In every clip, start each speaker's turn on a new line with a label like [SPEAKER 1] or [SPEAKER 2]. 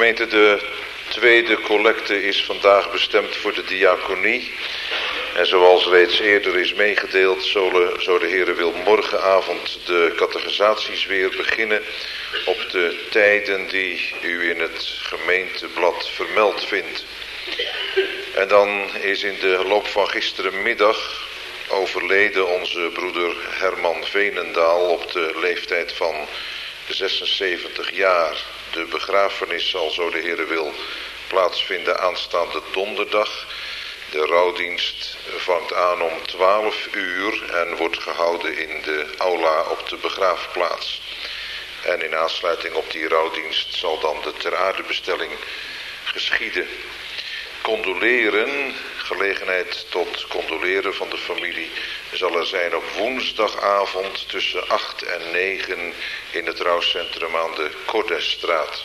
[SPEAKER 1] Gemeente, de tweede collecte is vandaag bestemd voor de diaconie. En zoals reeds eerder is meegedeeld, zo de Heere wil morgenavond de catechisaties weer beginnen op de tijden die u in het gemeenteblad vermeld vindt. En dan is in de loop van gisterenmiddag overleden onze broeder Herman Veenendaal op de leeftijd van 76 jaar. De begrafenis zal, zo de Heere wil, plaatsvinden aanstaande donderdag. De rouwdienst vangt aan om 12 uur en wordt gehouden in de aula op de begraafplaats. En in aansluiting op die rouwdienst zal dan de ter aardebestelling geschieden. Condoleren, gelegenheid tot condoleren van de familie, zal er zijn op woensdagavond tussen 8 en 9 in het rouwcentrum aan de Cordesstraat.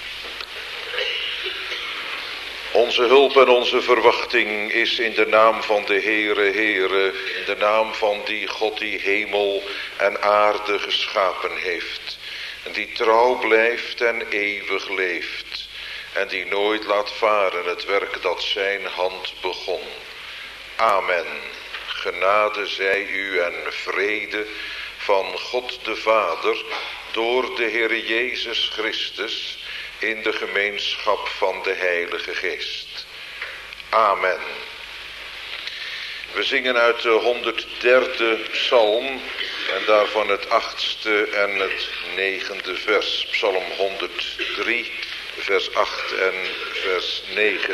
[SPEAKER 1] Onze hulp en onze verwachting is in de naam van de Heere, in de naam van die God die hemel en aarde geschapen heeft. En die trouw blijft en eeuwig leeft. En die nooit laat varen het werk dat zijn hand begon. Amen. Genade zij u en vrede van God de Vader door de Heer Jezus Christus in de gemeenschap van de Heilige Geest. Amen. We zingen uit de 103e psalm en daarvan het 8e en het 9e vers. Psalm 103, vers 8 en vers 9.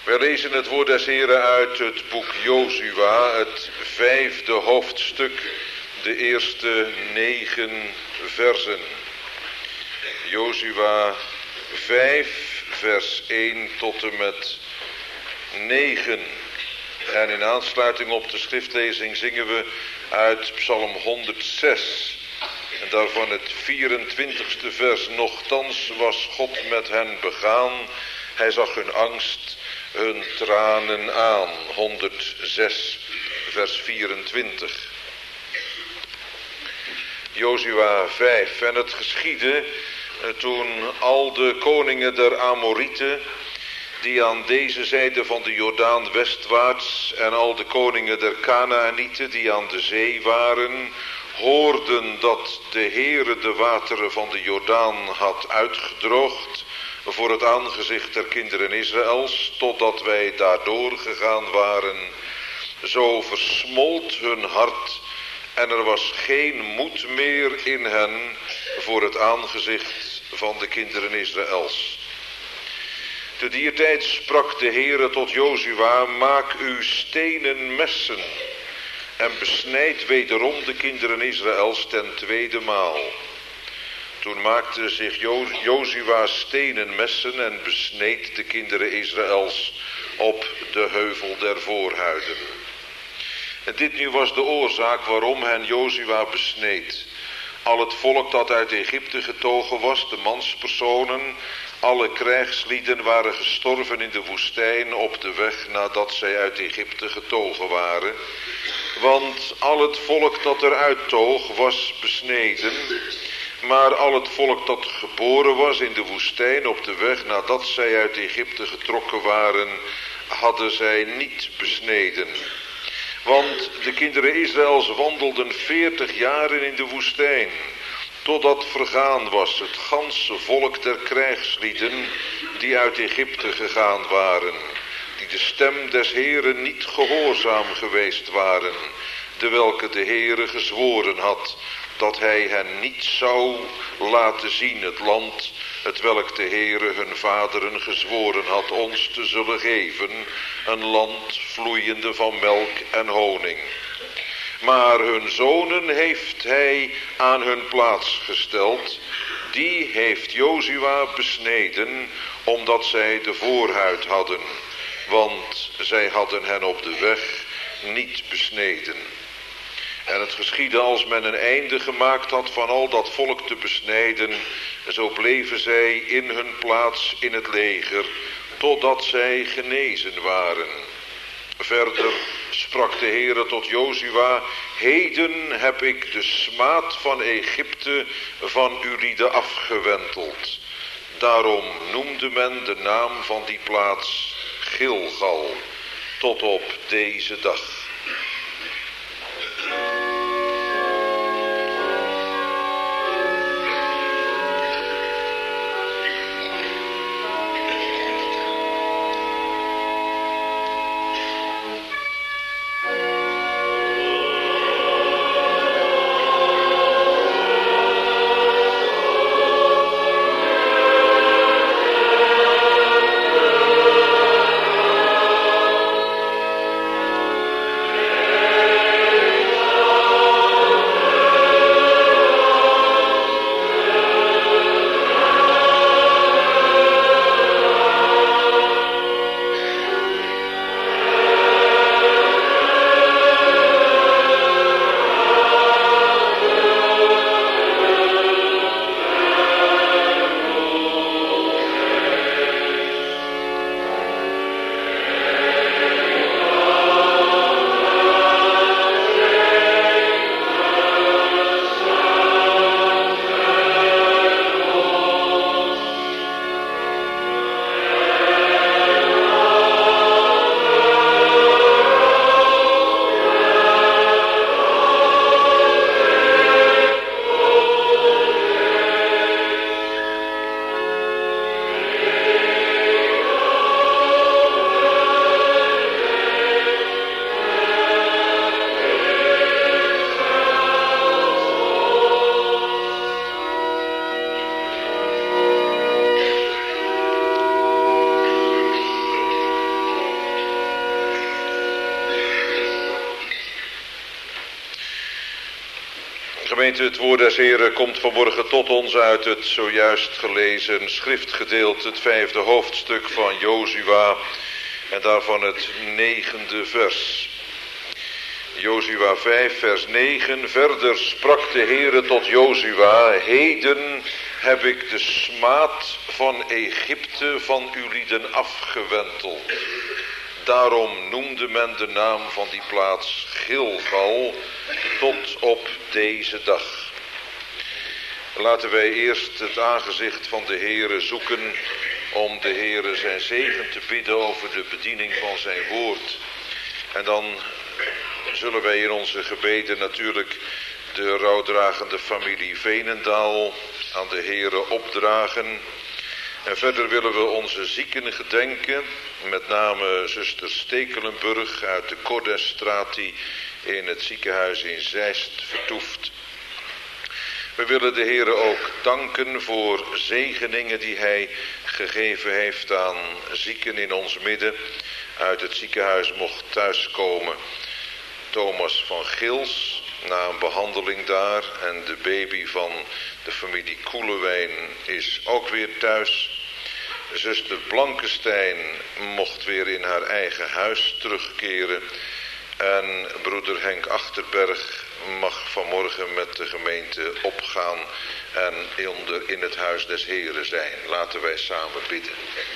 [SPEAKER 1] Wij lezen het woord des Heren uit het boek Jozua, het 5e hoofdstuk, de eerste 9 versen. Jozua 5, vers 1 tot en met 9. En in aansluiting op de schriftlezing zingen we uit Psalm 106. En daarvan het 24e vers. Nochtans was God met hen begaan. Hij zag hun angst, hun tranen aan. 106, vers 24. Jozua 5. En het geschiedde toen al de koningen der Amorieten, die aan deze zijde van de Jordaan westwaarts, en al de koningen der Kanaanieten, die aan de zee waren, hoorden dat de Heere de wateren van de Jordaan had uitgedroogd voor het aangezicht der kinderen Israëls, totdat wij daardoor gegaan waren. Zo versmolt hun hart en er was geen moed meer in hen voor het aangezicht van de kinderen Israëls. Te dier tijd sprak de Heere tot Jozua: maak u stenen messen en besnijd wederom de kinderen Israëls ten tweede maal. Toen maakte zich Jozua stenen messen en besneed de kinderen Israëls op de heuvel der voorhuiden. En dit nu was de oorzaak waarom hen Jozua besneed. Al het volk dat uit Egypte getogen was, de manspersonen, alle krijgslieden waren gestorven in de woestijn op de weg nadat zij uit Egypte getogen waren. Want al het volk dat eruit toog was besneden, maar al het volk dat geboren was in de woestijn op de weg nadat zij uit Egypte getrokken waren, hadden zij niet besneden. Want de kinderen Israëls wandelden 40 jaren in de woestijn, totdat vergaan was het ganse volk der krijgslieden die uit Egypte gegaan waren, die de stem des Heeren niet gehoorzaam geweest waren, de welke de Heere gezworen had, dat hij hen niet zou laten zien het land, het welk de Heere hun vaderen gezworen had ons te zullen geven, een land vloeiende van melk en honing. Maar hun zonen heeft hij aan hun plaats gesteld, die heeft Jozua besneden, omdat zij de voorhuid hadden, want zij hadden hen op de weg niet besneden. En het geschiedde als men een einde gemaakt had van al dat volk te besnijden, zo bleven zij in hun plaats in het leger, totdat zij genezen waren. Verder sprak de Heere tot Jozua: heden heb ik de smaad van Egypte van u lieden afgewenteld. Daarom noemde men de naam van die plaats Gilgal, tot op deze dag. gemeente, het woord des Heren komt vanmorgen tot ons uit het zojuist gelezen schriftgedeelte, het 5e hoofdstuk van Jozua en daarvan het 9e vers. Jozua 5 vers 9, verder sprak de Heere tot Jozua, heden heb ik de smaad van Egypte van uw lieden afgewenteld. Daarom noemde men de naam van die plaats Gilgal tot op deze dag. Laten wij eerst het aangezicht van de Heere zoeken om de Heere zijn zegen te bidden over de bediening van zijn woord. En dan zullen wij in onze gebeden natuurlijk de rouwdragende familie Veenendaal aan de Heere opdragen. En verder willen we onze zieken gedenken, met name zuster Stekelenburg uit de Cordesstraat die in het ziekenhuis in Zeist vertoeft. We willen de Heere ook danken voor zegeningen die hij gegeven heeft aan zieken in ons midden. Uit het ziekenhuis mocht thuiskomen Thomas van Gils na een behandeling daar en de baby van de familie Koelewijn is ook weer thuis. Zuster Blankenstein mocht weer in haar eigen huis terugkeren. En broeder Henk Achterberg mag vanmorgen met de gemeente opgaan en in het huis des Heren zijn. Laten wij samen bidden.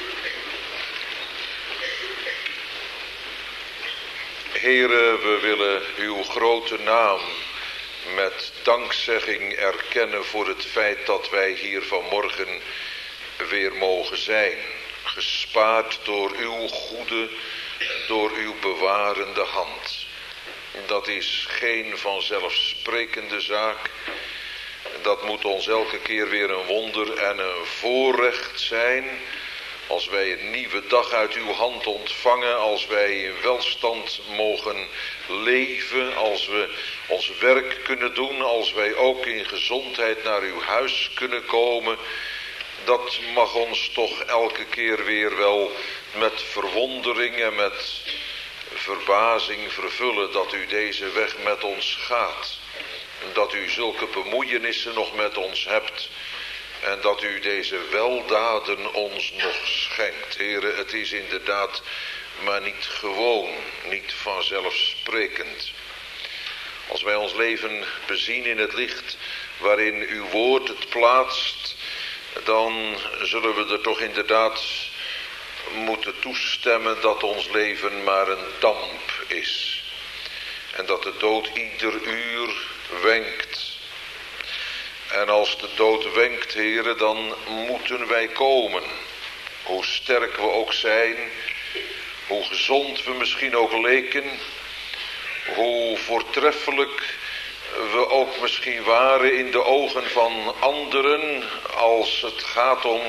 [SPEAKER 1] Heren, we willen uw grote naam met dankzegging erkennen voor het feit dat wij hier vanmorgen weer mogen zijn. Gespaard door uw goede, door uw bewarende hand. Dat is geen vanzelfsprekende zaak. Dat moet ons elke keer weer een wonder en een voorrecht zijn. Als wij een nieuwe dag uit uw hand ontvangen, als wij in welstand mogen leven, als we ons werk kunnen doen, als wij ook in gezondheid naar uw huis kunnen komen. Dat mag ons toch elke keer weer wel met verwondering en met verbazing vervullen dat u deze weg met ons gaat. Dat u zulke bemoeienissen nog met ons hebt. En dat u deze weldaden ons nog schenkt. Heren, het is inderdaad maar niet gewoon, niet vanzelfsprekend. Als wij ons leven bezien in het licht waarin uw woord het plaatst, dan zullen we er toch inderdaad moeten toestemmen dat ons leven maar een damp is. En dat de dood ieder uur wenkt. En als de dood wenkt, heren, dan moeten wij komen. Hoe sterk we ook zijn, hoe gezond we misschien ook leken, hoe voortreffelijk we ook misschien waren in de ogen van anderen als het gaat om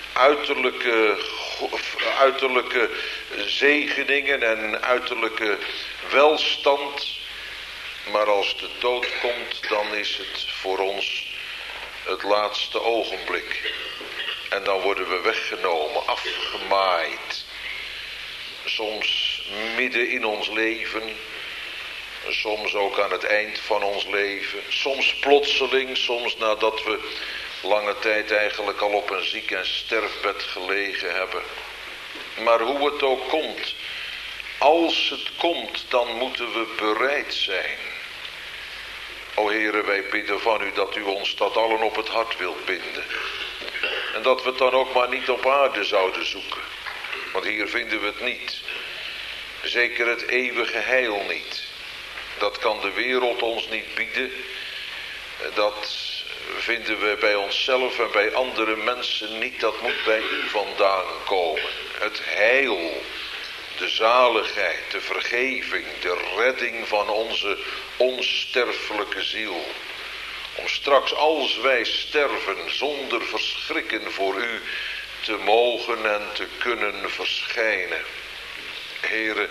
[SPEAKER 1] uiterlijke zegeningen en uiterlijke welstand. Maar als de dood komt, dan is het voor ons het laatste ogenblik. En dan worden we weggenomen, afgemaaid. Soms midden in ons leven. Soms ook aan het eind van ons leven. Soms plotseling, soms nadat we lange tijd eigenlijk al op een ziek- en sterfbed gelegen hebben. Maar hoe het ook komt, als het komt, dan moeten we bereid zijn. O Heere, wij bidden van u dat u ons dat allen op het hart wilt binden. En dat we het dan ook maar niet op aarde zouden zoeken. Want hier vinden we het niet. Zeker het eeuwige heil niet. Dat kan de wereld ons niet bieden. Dat vinden we bij onszelf en bij andere mensen niet. Dat moet bij u vandaan komen. Het heil, de zaligheid, de vergeving, de redding van onze onsterfelijke ziel. Om straks als wij sterven zonder verschrikken voor u te mogen en te kunnen verschijnen. Heren,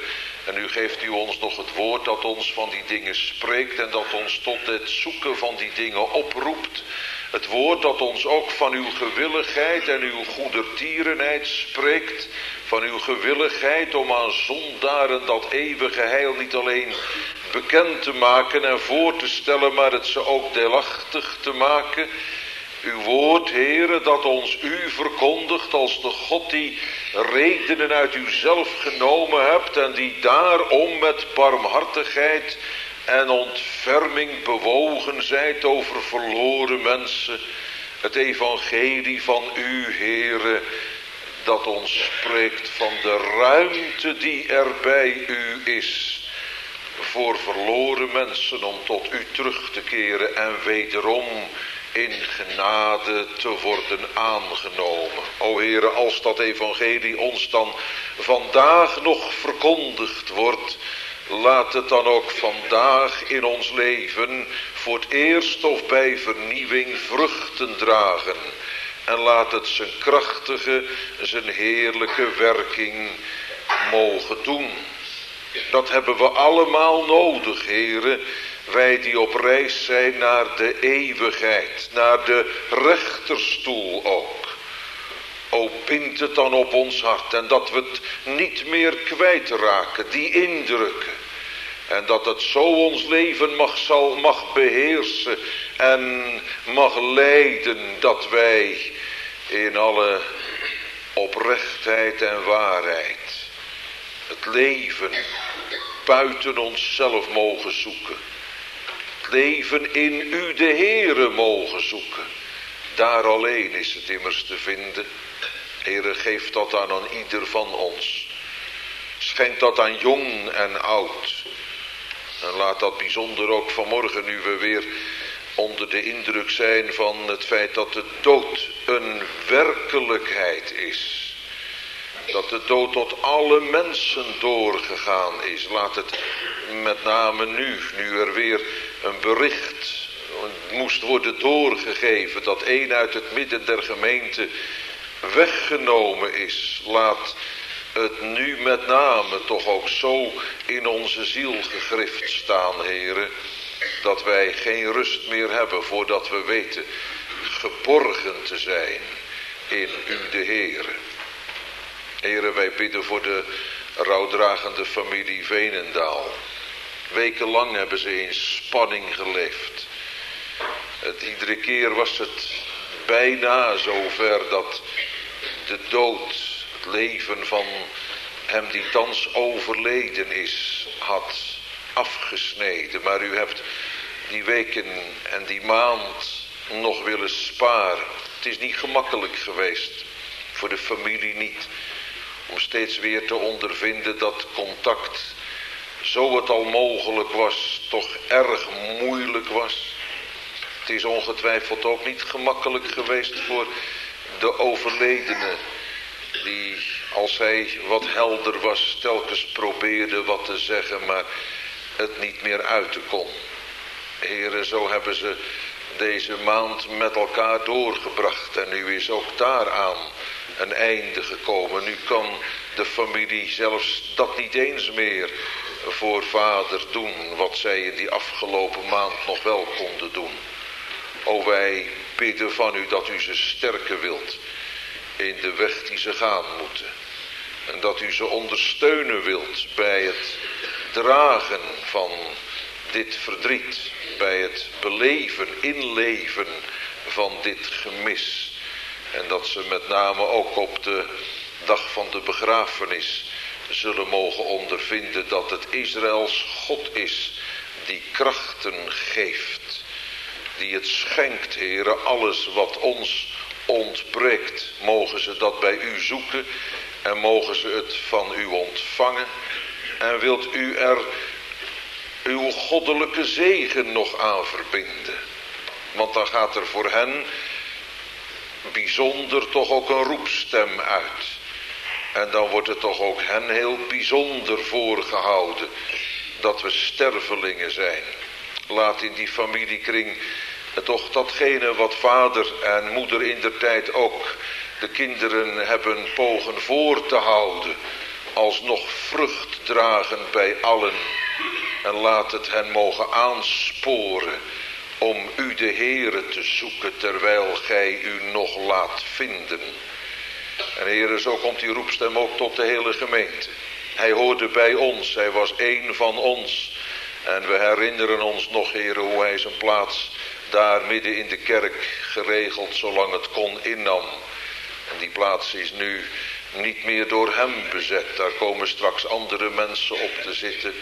[SPEAKER 1] En nu geeft u ons nog het woord dat ons van die dingen spreekt en dat ons tot het zoeken van die dingen oproept. Het woord dat ons ook van uw gewilligheid en uw goedertierenheid spreekt. Van uw gewilligheid om aan zondaren dat eeuwige heil niet alleen bekend te maken en voor te stellen, maar het ze ook deelachtig te maken. Uw woord, Heere, dat ons u verkondigt als de God die redenen uit uzelf genomen hebt en die daarom met barmhartigheid en ontferming bewogen zijt over verloren mensen. Het evangelie van u, Heere, dat ons spreekt van de ruimte die er bij u is voor verloren mensen om tot u terug te keren en wederom in genade te worden aangenomen. O Heere, als dat evangelie ons dan vandaag nog verkondigd wordt, laat het dan ook vandaag in ons leven voor het eerst of bij vernieuwing vruchten dragen. En laat het zijn krachtige, zijn heerlijke werking mogen doen. Dat hebben we allemaal nodig, Heere. Wij die op reis zijn naar de eeuwigheid, naar de rechterstoel ook. O, bind het dan op ons hart en dat we het niet meer kwijtraken, die indrukken. En dat het zo ons leven mag beheersen en mag leiden dat wij in alle oprechtheid en waarheid het leven buiten onszelf mogen zoeken. Het leven in u de Heere mogen zoeken. Daar alleen is het immers te vinden. Heere, geef dat aan ieder van ons. Schenk dat aan jong en oud. En laat dat bijzonder ook vanmorgen, nu we weer onder de indruk zijn van het feit dat de dood een werkelijkheid is. Dat de dood tot alle mensen doorgegaan is. Laat het met name nu er weer een bericht moest worden doorgegeven dat een uit het midden der gemeente weggenomen is. Laat het nu met name toch ook zo in onze ziel gegrift staan, Heere, dat wij geen rust meer hebben voordat we weten geborgen te zijn in u de Heere. Heere, wij bidden voor de rouwdragende familie Veenendaal. Wekenlang hebben ze in spanning geleefd. Iedere keer was het bijna zover dat de dood het leven van hem die thans overleden is had afgesneden. Maar u hebt die weken en die maand nog willen sparen. Het is niet gemakkelijk geweest, voor de familie niet, om steeds weer te ondervinden dat contact, zo het al mogelijk was, toch erg moeilijk was. Het is ongetwijfeld ook niet gemakkelijk geweest voor de overledene, die als hij wat helder was telkens probeerde wat te zeggen, maar het niet meer uiten kon. Heren, zo hebben ze deze maand met elkaar doorgebracht en nu is ook daaraan een einde gekomen. Nu kan de familie zelfs dat niet eens meer voor vader doen wat zij in die afgelopen maand nog wel konden doen. O, wij bidden van u dat u ze sterken wilt in de weg die ze gaan moeten. En dat u ze ondersteunen wilt bij het dragen van dit verdriet. Bij het beleven, inleven van dit gemis. En dat ze met name ook op de dag van de begrafenis zullen mogen ondervinden dat het Israëls God is die krachten geeft. Die het schenkt, Heere, alles wat ons ontbreekt. Mogen ze dat bij u zoeken en mogen ze het van u ontvangen. En wilt u er uw goddelijke zegen nog aan verbinden. Want dan gaat er voor hen bijzonder toch ook een roepstem uit. En dan wordt het toch ook hen heel bijzonder voorgehouden dat we stervelingen zijn. Laat in die familiekring toch datgene wat vader en moeder indertijd ook de kinderen hebben pogen voor te houden. alsnog vrucht dragen bij allen. En laat het hen mogen aansporen om u de Heere te zoeken terwijl gij u nog laat vinden. En Heere, zo komt die roepstem ook tot de hele gemeente. Hij hoorde bij ons, hij was één van ons. En we herinneren ons nog, Heere, hoe hij zijn plaats daar midden in de kerk geregeld zolang het kon innam. En die plaats is nu niet meer door hem bezet. Daar komen straks andere mensen op te zitten.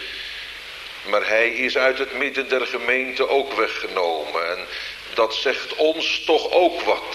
[SPEAKER 1] Maar hij is uit het midden der gemeente ook weggenomen. En dat zegt ons toch ook wat.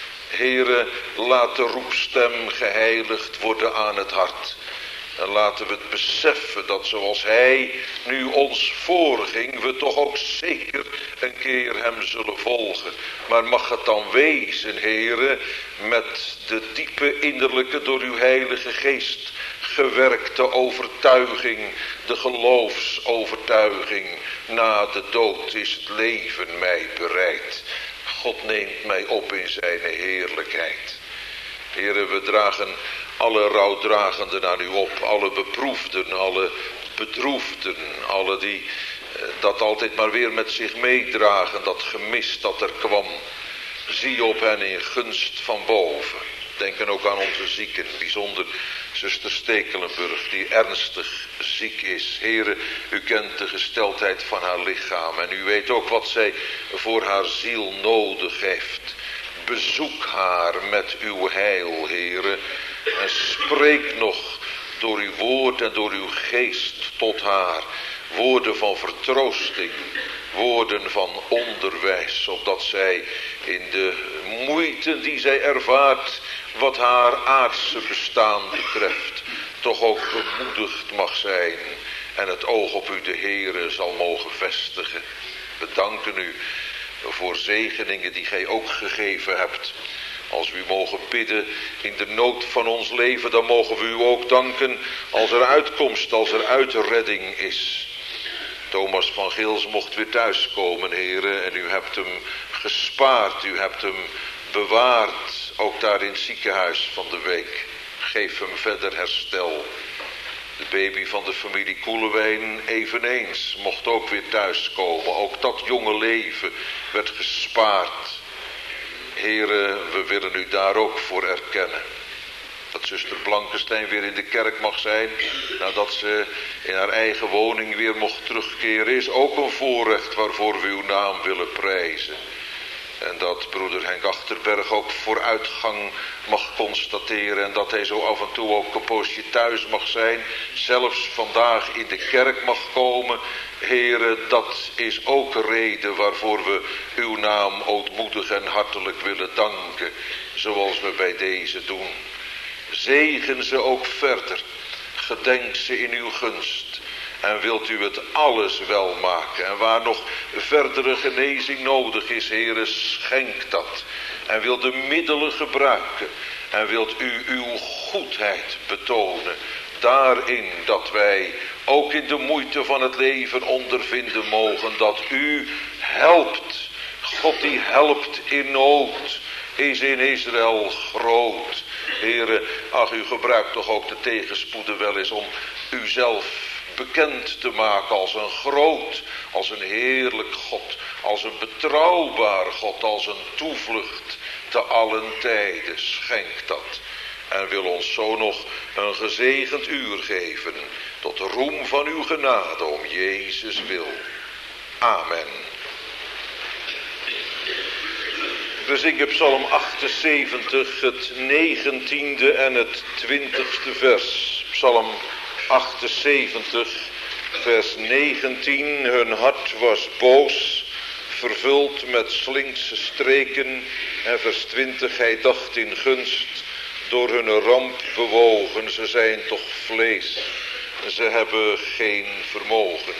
[SPEAKER 1] Heere, laat de roepstem geheiligd worden aan het hart. En laten we het beseffen dat zoals hij nu ons voorging, we toch ook zeker een keer hem zullen volgen. Maar mag het dan wezen, Heere, met de diepe innerlijke door uw heilige geest gewerkte overtuiging, de geloofsovertuiging. Na de dood is het leven mij bereid. God neemt mij op in zijn heerlijkheid. Heere, we dragen alle rouwdragenden aan u op, alle beproefden, alle bedroefden, alle die dat altijd maar weer met zich meedragen, dat gemis dat er kwam. Zie op hen in gunst van boven. Denken ook aan onze zieken, bijzonder zuster Stekelenburg, die ernstig ziek is. Heere, u kent de gesteldheid van haar lichaam en u weet ook wat zij voor haar ziel nodig heeft. Bezoek haar met uw heil, Heere, en spreek nog door uw woord en door uw geest tot haar. Woorden van vertroosting, woorden van onderwijs, opdat zij in de moeite die zij ervaart, wat haar aardse bestaan betreft, toch ook bemoedigd mag zijn en het oog op u de Heere zal mogen vestigen. We danken u voor zegeningen die gij ook gegeven hebt. Als we u mogen bidden in de nood van ons leven, dan mogen we u ook danken als er uitkomst, als er uitredding is. Thomas van Geels mocht weer thuiskomen, Heere, en u hebt hem gespaard, u hebt hem bewaard, ook daar in het ziekenhuis van de week. Geef hem verder herstel. De baby van de familie Koelewijn eveneens mocht ook weer thuiskomen. Ook dat jonge leven werd gespaard. Heere, we willen u daar ook voor erkennen. Dat zuster Blankenstein weer in de kerk mag zijn, nadat ze in haar eigen woning weer mocht terugkeren, is ook een voorrecht waarvoor we uw naam willen prijzen. En dat broeder Henk Achterberg ook vooruitgang mag constateren. En dat hij zo af en toe ook een poosje thuis mag zijn. Zelfs vandaag in de kerk mag komen. Here, dat is ook een reden waarvoor we uw naam ootmoedig en hartelijk willen danken. Zoals we bij deze doen. Zegen ze ook verder. Gedenk ze in uw gunst. En wilt u het alles wel maken. En waar nog verdere genezing nodig is, Heere, schenk dat. En wilt de middelen gebruiken. En wilt u uw goedheid betonen. Daarin dat wij ook in de moeite van het leven ondervinden mogen. Dat u helpt. God die helpt in nood. Is in Israël groot. Heere, ach, u gebruikt toch ook de tegenspoeden wel eens om uzelf bekend te maken als een groot, als een heerlijk God, als een betrouwbaar God, als een toevlucht te allen tijden. Schenk dat. En wil ons zo nog een gezegend uur geven, tot de roem van uw genade om Jezus wil. Amen. We zingen Psalm 78, het 19e en het 20e vers. Psalm 78, vers 19. Hun hart was boos, vervuld met slinkse streken. En vers 20, hij dacht in gunst, door hun ramp bewogen. Ze zijn toch vlees, ze hebben geen vermogen.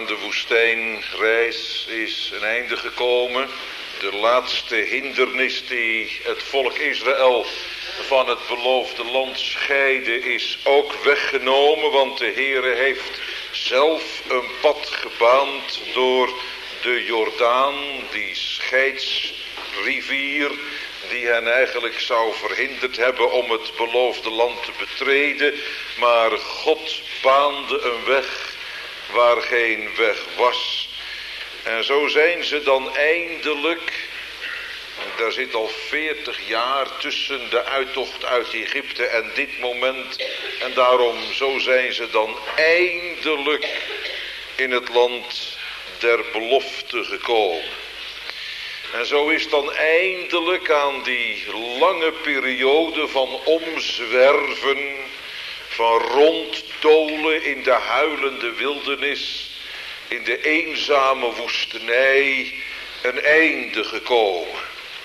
[SPEAKER 1] aan de woestijnreis is een einde gekomen. De laatste hindernis die het volk Israël van het beloofde land scheiden is ook weggenomen. Want de Heere heeft zelf een pad gebaand door de Jordaan, die scheidsrivier die hen eigenlijk zou verhinderd hebben om het beloofde land te betreden. Maar God baande een weg waar geen weg was. En zo zijn ze dan eindelijk, daar zit al 40 jaar tussen de uittocht uit Egypte en dit moment. En daarom, zo zijn ze dan eindelijk in het land der belofte gekomen. En zo is dan eindelijk aan die lange periode van omzwerven, van ronddolen in de huilende wildernis, in de eenzame woestenij, een einde gekomen.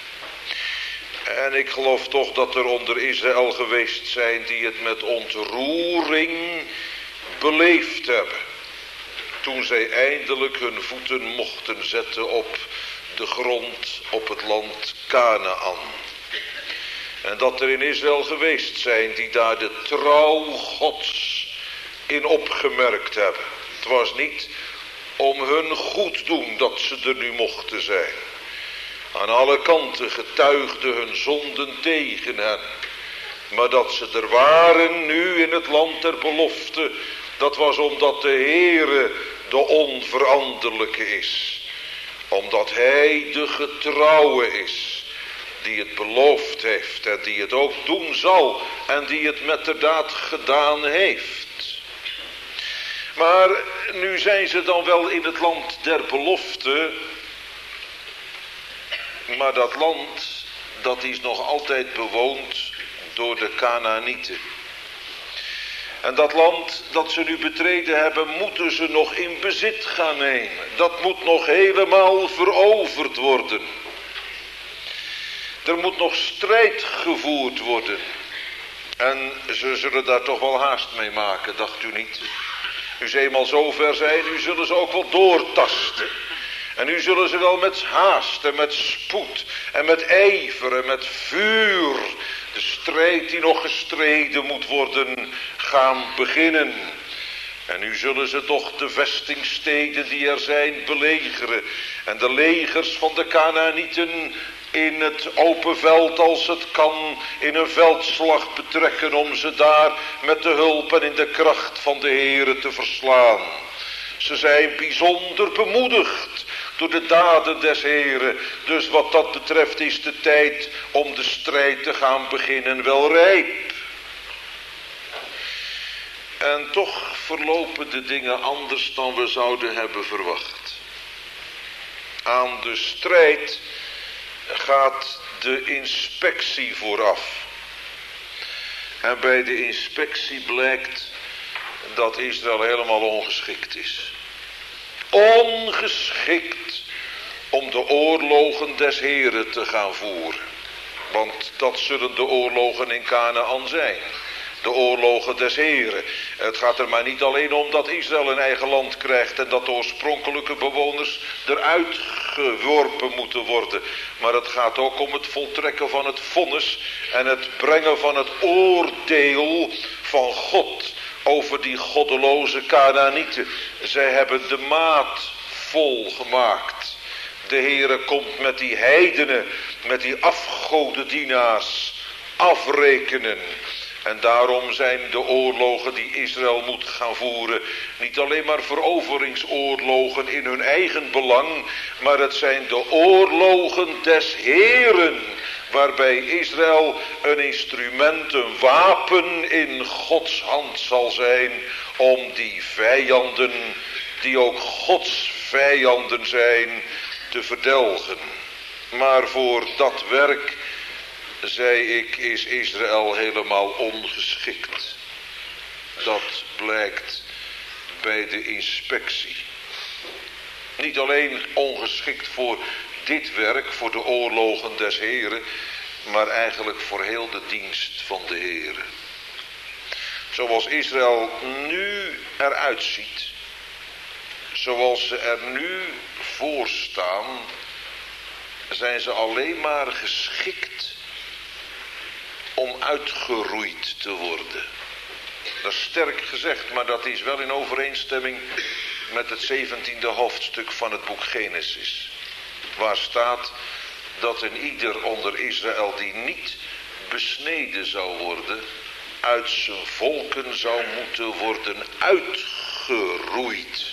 [SPEAKER 1] En ik geloof toch dat er onder Israël geweest zijn die het met ontroering beleefd hebben. Toen zij eindelijk hun voeten mochten zetten op de grond, op het land Kanaan. En dat er in Israël geweest zijn die daar de trouw Gods in opgemerkt hebben. Het was niet om hun goed doen dat ze er nu mochten zijn. Aan alle kanten getuigden hun zonden tegen hen. Maar dat ze er waren nu in het land der belofte, dat was omdat de Heere de onveranderlijke is. Omdat Hij de getrouwe is, die het beloofd heeft en die het ook doen zal en die het met de daad gedaan heeft. Maar nu zijn ze dan wel in het land der belofte, maar dat land, dat is nog altijd bewoond door de Kanaanieten. En dat land dat ze nu betreden hebben, moeten ze nog in bezit gaan nemen. Dat moet nog helemaal veroverd worden. Er moet nog strijd gevoerd worden. En ze zullen daar toch wel haast mee maken, dacht u niet? Nu ze eenmaal zover zijn, nu zullen ze ook wel doortasten. En nu zullen ze wel met haast en met spoed en met ijver en met vuur de strijd die nog gestreden moet worden gaan beginnen. En nu zullen ze toch de vestingsteden die er zijn belegeren. En de legers van de Kanaanieten in het open veld als het kan in een veldslag betrekken om ze daar met de hulp en in de kracht van de Heere te verslaan. Ze zijn bijzonder bemoedigd door de daden des Heren. Dus wat dat betreft is de tijd om de strijd te gaan beginnen wel rijp. En toch verlopen de dingen anders dan we zouden hebben verwacht. Aan de strijd gaat de inspectie vooraf. En bij de inspectie blijkt dat Israël helemaal ongeschikt is. Ongeschikt om de oorlogen des Heren te gaan voeren. Want dat zullen de oorlogen in Kanaan zijn. De oorlogen des Heren. Het gaat er maar niet alleen om dat Israël een eigen land krijgt en dat de oorspronkelijke bewoners eruit geworpen moeten worden. Maar het gaat ook om het voltrekken van het vonnis en het brengen van het oordeel van God over die goddeloze Kanaanieten. Zij hebben de maat vol gemaakt. De Heere komt met die heidenen, met die afgodendienaars afrekenen. En daarom zijn de oorlogen die Israël moet gaan voeren niet alleen maar veroveringsoorlogen in hun eigen belang, maar het zijn de oorlogen des Heeren, waarbij Israël een instrument, een wapen in Gods hand zal zijn om die vijanden, die ook Gods vijanden zijn, te verdelgen. Maar voor dat werk, zei ik, is Israël helemaal ongeschikt. Dat blijkt bij de inspectie. Niet alleen ongeschikt voor dit werk, voor de oorlogen des Heren, maar eigenlijk voor heel de dienst van de Heren. Zoals Israël nu eruit ziet, zoals ze er nu voor staan, zijn ze alleen maar geschikt om uitgeroeid te worden. Dat is sterk gezegd, maar dat is wel in overeenstemming met het 17e hoofdstuk van het boek Genesis. Waar staat dat een ieder onder Israël die niet besneden zou worden, uit zijn volken zou moeten worden uitgeroeid.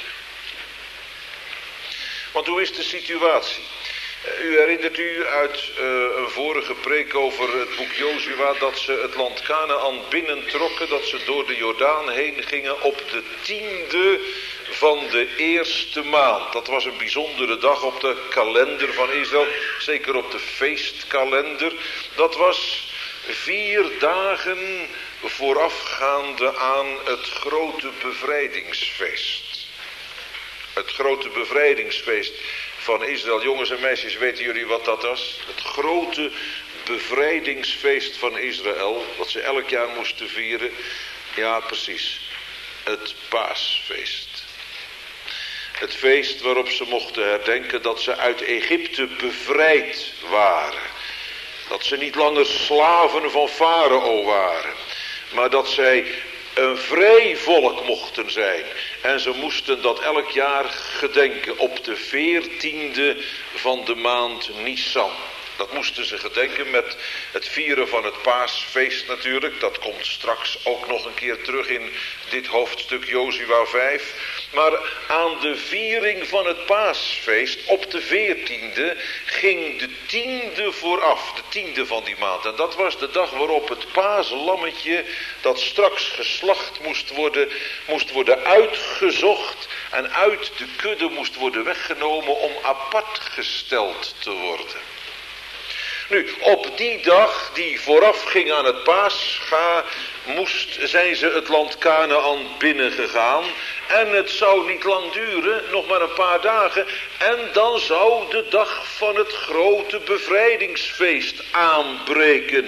[SPEAKER 1] Want hoe is de situatie? U herinnert u uit een vorige preek over het boek Jozua dat ze het land Kanaan binnentrokken, dat ze door de Jordaan heen gingen op de 10e van de eerste maand. Dat was een bijzondere dag op de kalender van Israël, zeker op de feestkalender. Dat was 4 dagen voorafgaande aan het grote bevrijdingsfeest. Het grote bevrijdingsfeest van Israël. Jongens en meisjes, weten jullie wat dat was? Het grote bevrijdingsfeest van Israël, wat ze elk jaar moesten vieren. Ja, precies. Het paasfeest. Het feest waarop ze mochten herdenken dat ze uit Egypte bevrijd waren. Dat ze niet langer slaven van Farao waren. Maar dat zij een vrij volk mochten zijn. En ze moesten dat elk jaar gedenken op de 14e van de maand Nisan. Dat moesten ze gedenken met het vieren van het paasfeest natuurlijk. Dat komt straks ook nog een keer terug in dit hoofdstuk Jozua 5. Maar aan de viering van het paasfeest op de 14e ging de 10e vooraf. De 10e van die maand. En dat was de dag waarop het paaslammetje dat straks geslacht moest worden uitgezocht. En uit de kudde moest worden weggenomen om apart gesteld te worden. Nu, op die dag die vooraf ging aan het Pascha, zijn ze het land Kanaan binnengegaan. En het zou niet lang duren, nog maar een paar dagen. En dan zou de dag van het grote bevrijdingsfeest aanbreken.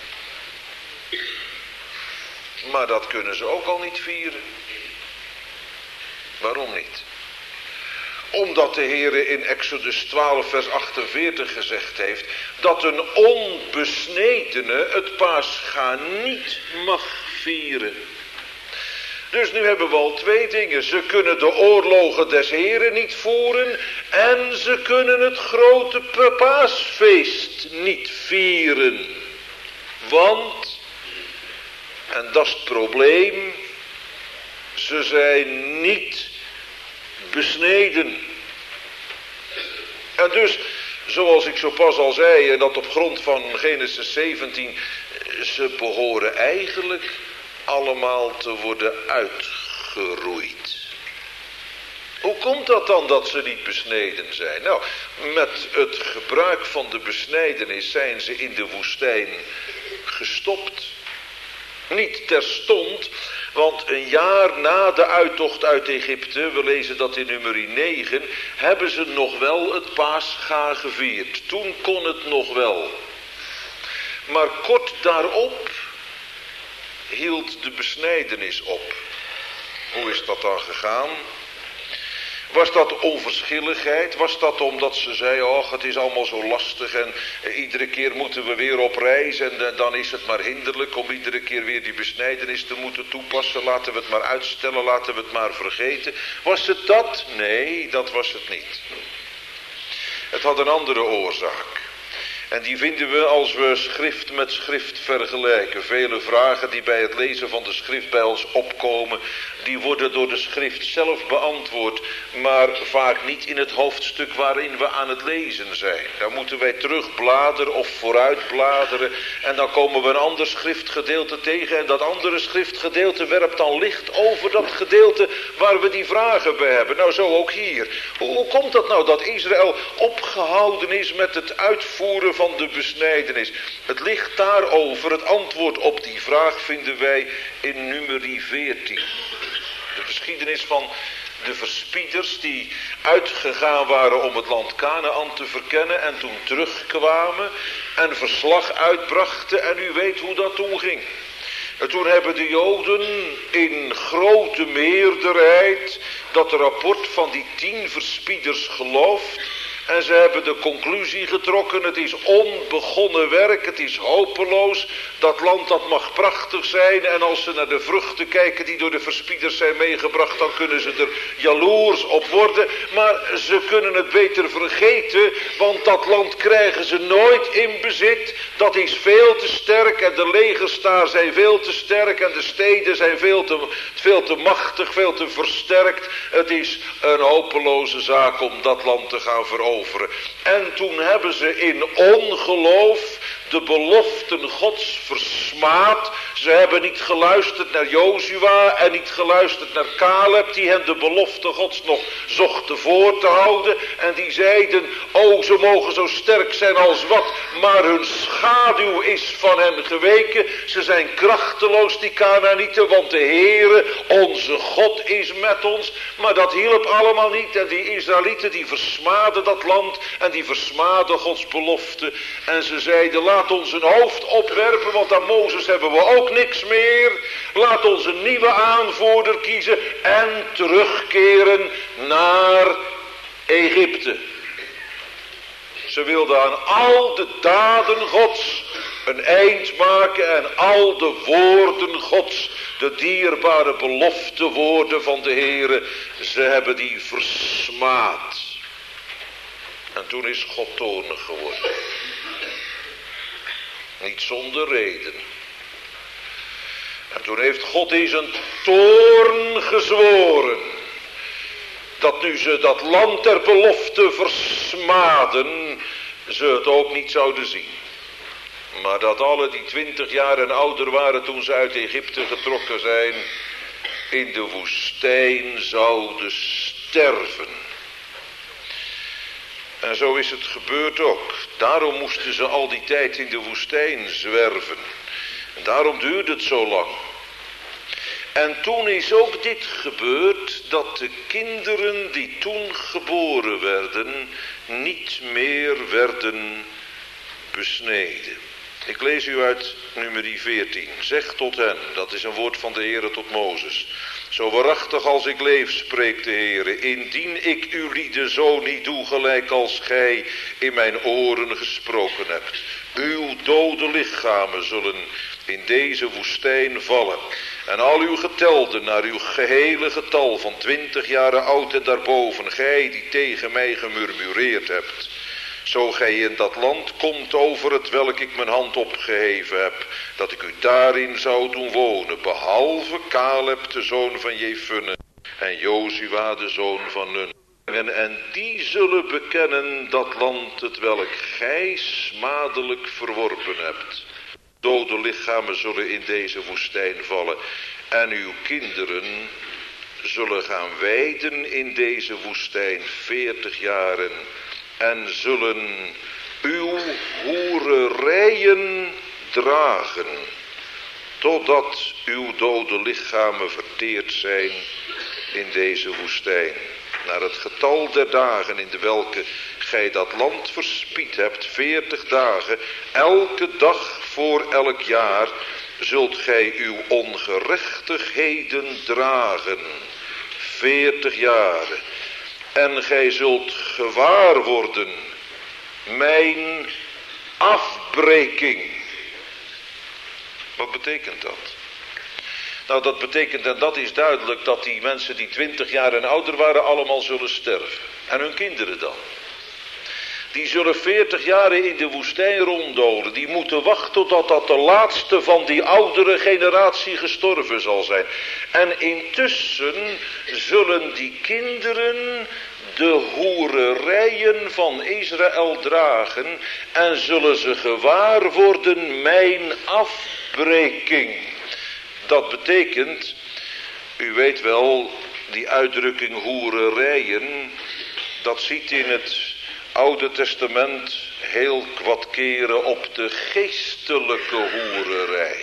[SPEAKER 1] Maar dat kunnen ze ook al niet vieren. Waarom niet? Omdat de Heere in Exodus 12 vers 48 gezegd heeft dat een onbesnedene het Pascha niet mag vieren. Dus nu hebben we al 2 dingen. Ze kunnen de oorlogen des Heeren niet voeren en ze kunnen het grote paasfeest niet vieren. Want, en dat is het probleem, ze zijn niet besneden. En dus, zoals ik zo pas al zei, en dat op grond van Genesis 17, ze behoren eigenlijk allemaal te worden uitgeroeid. Hoe komt dat dan dat ze niet besneden zijn? Nou, met het gebruik van de besnijdenis zijn ze in de woestijn gestopt. Niet terstond, want een jaar na de uittocht uit Egypte, we lezen dat in Numeri 9, hebben ze nog wel het Pascha gevierd. Toen kon het nog wel. Maar kort daarop hield de besnijdenis op. Hoe is dat dan gegaan? Was dat onverschilligheid? Was dat omdat ze zeiden, oh, het is allemaal zo lastig en iedere keer moeten we weer op reis en dan is het maar hinderlijk om iedere keer weer die besnijdenis te moeten toepassen. Laten we het maar uitstellen, laten we het maar vergeten. Was het dat? Nee, dat was het niet. Het had een andere oorzaak. En die vinden we als we schrift met schrift vergelijken. Vele vragen die bij het lezen van de schrift bij ons opkomen, die worden door de schrift zelf beantwoord, maar vaak niet in het hoofdstuk waarin we aan het lezen zijn. Daar moeten wij terugbladeren of vooruitbladeren en dan komen we een ander schriftgedeelte tegen en dat andere schriftgedeelte werpt dan licht over dat gedeelte waar we die vragen bij hebben. Nou, zo ook hier. Hoe komt dat nou dat Israël opgehouden is met het uitvoeren van de besnijdenis? Het ligt daarover. Het antwoord op die vraag vinden wij in Numeri 14. De geschiedenis van de verspieders die uitgegaan waren om het land Kanaan te verkennen en toen terugkwamen en verslag uitbrachten en u weet hoe dat toen ging. En toen hebben de Joden in grote meerderheid dat rapport van die 10 verspieders gelooft. En ze hebben de conclusie getrokken, het is onbegonnen werk, het is hopeloos. Dat land dat mag prachtig zijn en als ze naar de vruchten kijken die door de verspieders zijn meegebracht, dan kunnen ze er jaloers op worden. Maar ze kunnen het beter vergeten, want dat land krijgen ze nooit in bezit. Dat is veel te sterk en de legers daar zijn veel te sterk en de steden zijn veel te machtig, veel te versterkt. Het is een hopeloze zaak om dat land te gaan veroveren. En toen hebben ze in ongeloof de beloften Gods versmaad. Ze hebben niet geluisterd naar Jozua en niet geluisterd naar Caleb, die hen de belofte Gods nog zochten voor te houden. En die zeiden, oh, ze mogen zo sterk zijn als wat, maar hun schaduw is van hen geweken. Ze zijn krachteloos, die Kanaanieten, want de Heere, onze God, is met ons. Maar dat hielp allemaal niet en die Israëlieten, die versmaden dat land en die versmaden Gods belofte. En ze zeiden, laat ons een hoofd opwerpen, want aan Mozes hebben we ook niks meer. Laat ons een nieuwe aanvoerder kiezen en terugkeren naar Egypte. Ze wilden aan al de daden Gods een eind maken en al de woorden Gods, de dierbare beloftewoorden van de Heere, ze hebben die versmaad. En toen is God toornig geworden. Niet zonder reden. En toen heeft God in zijn toorn gezworen, dat nu ze dat land der belofte versmaden, ze het ook niet zouden zien. Maar dat alle die 20 jaar en ouder waren toen ze uit Egypte getrokken zijn, in de woestijn zouden sterven. En zo is het gebeurd ook. Daarom moesten ze al die tijd in de woestijn zwerven. En daarom duurde het zo lang. En toen is ook dit gebeurd, dat de kinderen die toen geboren werden, niet meer werden besneden. Ik lees u uit Numeri 14. Zeg tot hen, dat is een woord van de Heere tot Mozes. Zo waarachtig als ik leef, spreekt de Heere, indien ik uw lieden zo niet doe, gelijk als gij in mijn oren gesproken hebt. Uw dode lichamen zullen in deze woestijn vallen. En al uw getelden naar uw gehele getal van 20 jaren oud en daarboven, gij die tegen mij gemurmureerd hebt. Zo gij in dat land komt over het welk ik mijn hand opgeheven heb, dat ik u daarin zou doen wonen, behalve Caleb de zoon van Jefunne en Jozua de zoon van Nun. En die zullen bekennen dat land het welk gij smadelijk verworpen hebt. Dode lichamen zullen in deze woestijn vallen en uw kinderen zullen gaan weiden in deze woestijn 40 jaren. En zullen uw hoererijen dragen, totdat uw dode lichamen verteerd zijn in deze woestijn. Naar het getal der dagen in de welke gij dat land verspied hebt, 40 dagen, elke dag voor elk jaar, zult gij uw ongerechtigheden dragen, 40 jaren. En gij zult gewaar worden mijn afbreking. Wat betekent dat? Nou, dat betekent, en dat is duidelijk, dat die mensen die 20 jaar en ouder waren allemaal zullen sterven. En hun kinderen dan. Die zullen 40 jaren in de woestijn ronddolen. Die moeten wachten totdat de laatste van die oudere generatie gestorven zal zijn. En intussen zullen die kinderen de hoererijen van Israël dragen en zullen ze gewaar worden mijn afbreking. Dat betekent, u weet wel, die uitdrukking hoererijen, dat ziet in het Oude Testament heel wat keren op de geestelijke hoererij.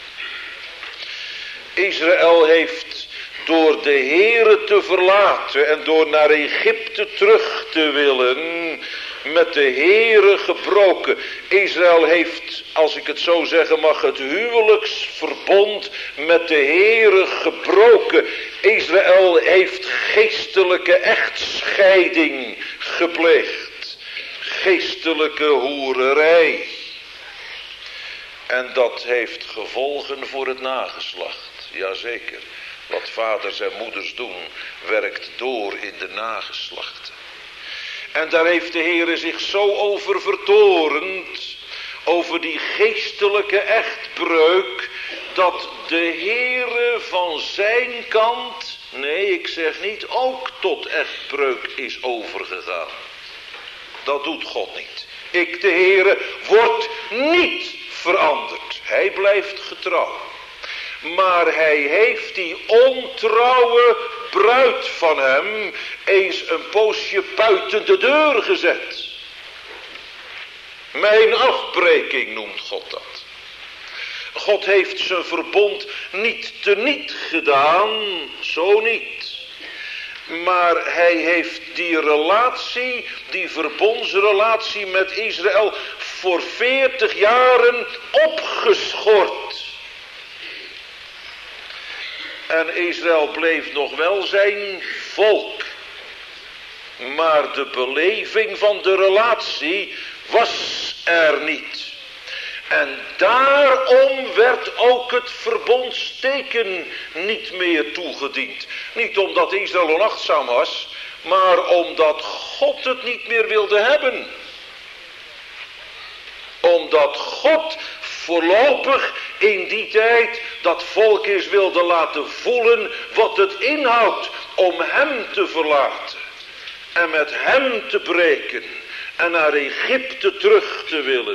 [SPEAKER 1] Israël heeft door de Heere te verlaten en door naar Egypte terug te willen, met de Heere gebroken. Israël heeft, als ik het zo zeggen mag, het huwelijksverbond met de Heere gebroken. Israël heeft geestelijke echtscheiding gepleegd. Geestelijke hoererij. En dat heeft gevolgen voor het nageslacht. Jazeker. Wat vaders en moeders doen, werkt door in de nageslachten. En daar heeft de Heere zich zo over vertorend, over die geestelijke echtbreuk, dat de Heere van zijn kant, nee, ik zeg niet, ook tot echtbreuk is overgegaan. Dat doet God niet. Ik, de Heere, word niet veranderd. Hij blijft getrouw. Maar hij heeft die ontrouwe bruid van hem eens een poosje buiten de deur gezet. Mijn afbreking noemt God dat. God heeft zijn verbond niet teniet gedaan, zo niet. Maar hij heeft die relatie, die verbondsrelatie met Israël voor 40 jaren opgeschort. En Israël bleef nog wel zijn volk. Maar de beleving van de relatie was er niet. En daarom werd ook het verbondsteken niet meer toegediend. Niet omdat Israël onachtzaam was, maar omdat God het niet meer wilde hebben. Omdat God voorlopig in die tijd dat volk eens wilde laten voelen wat het inhoudt om hem te verlaten. En met hem te breken en naar Egypte terug te willen.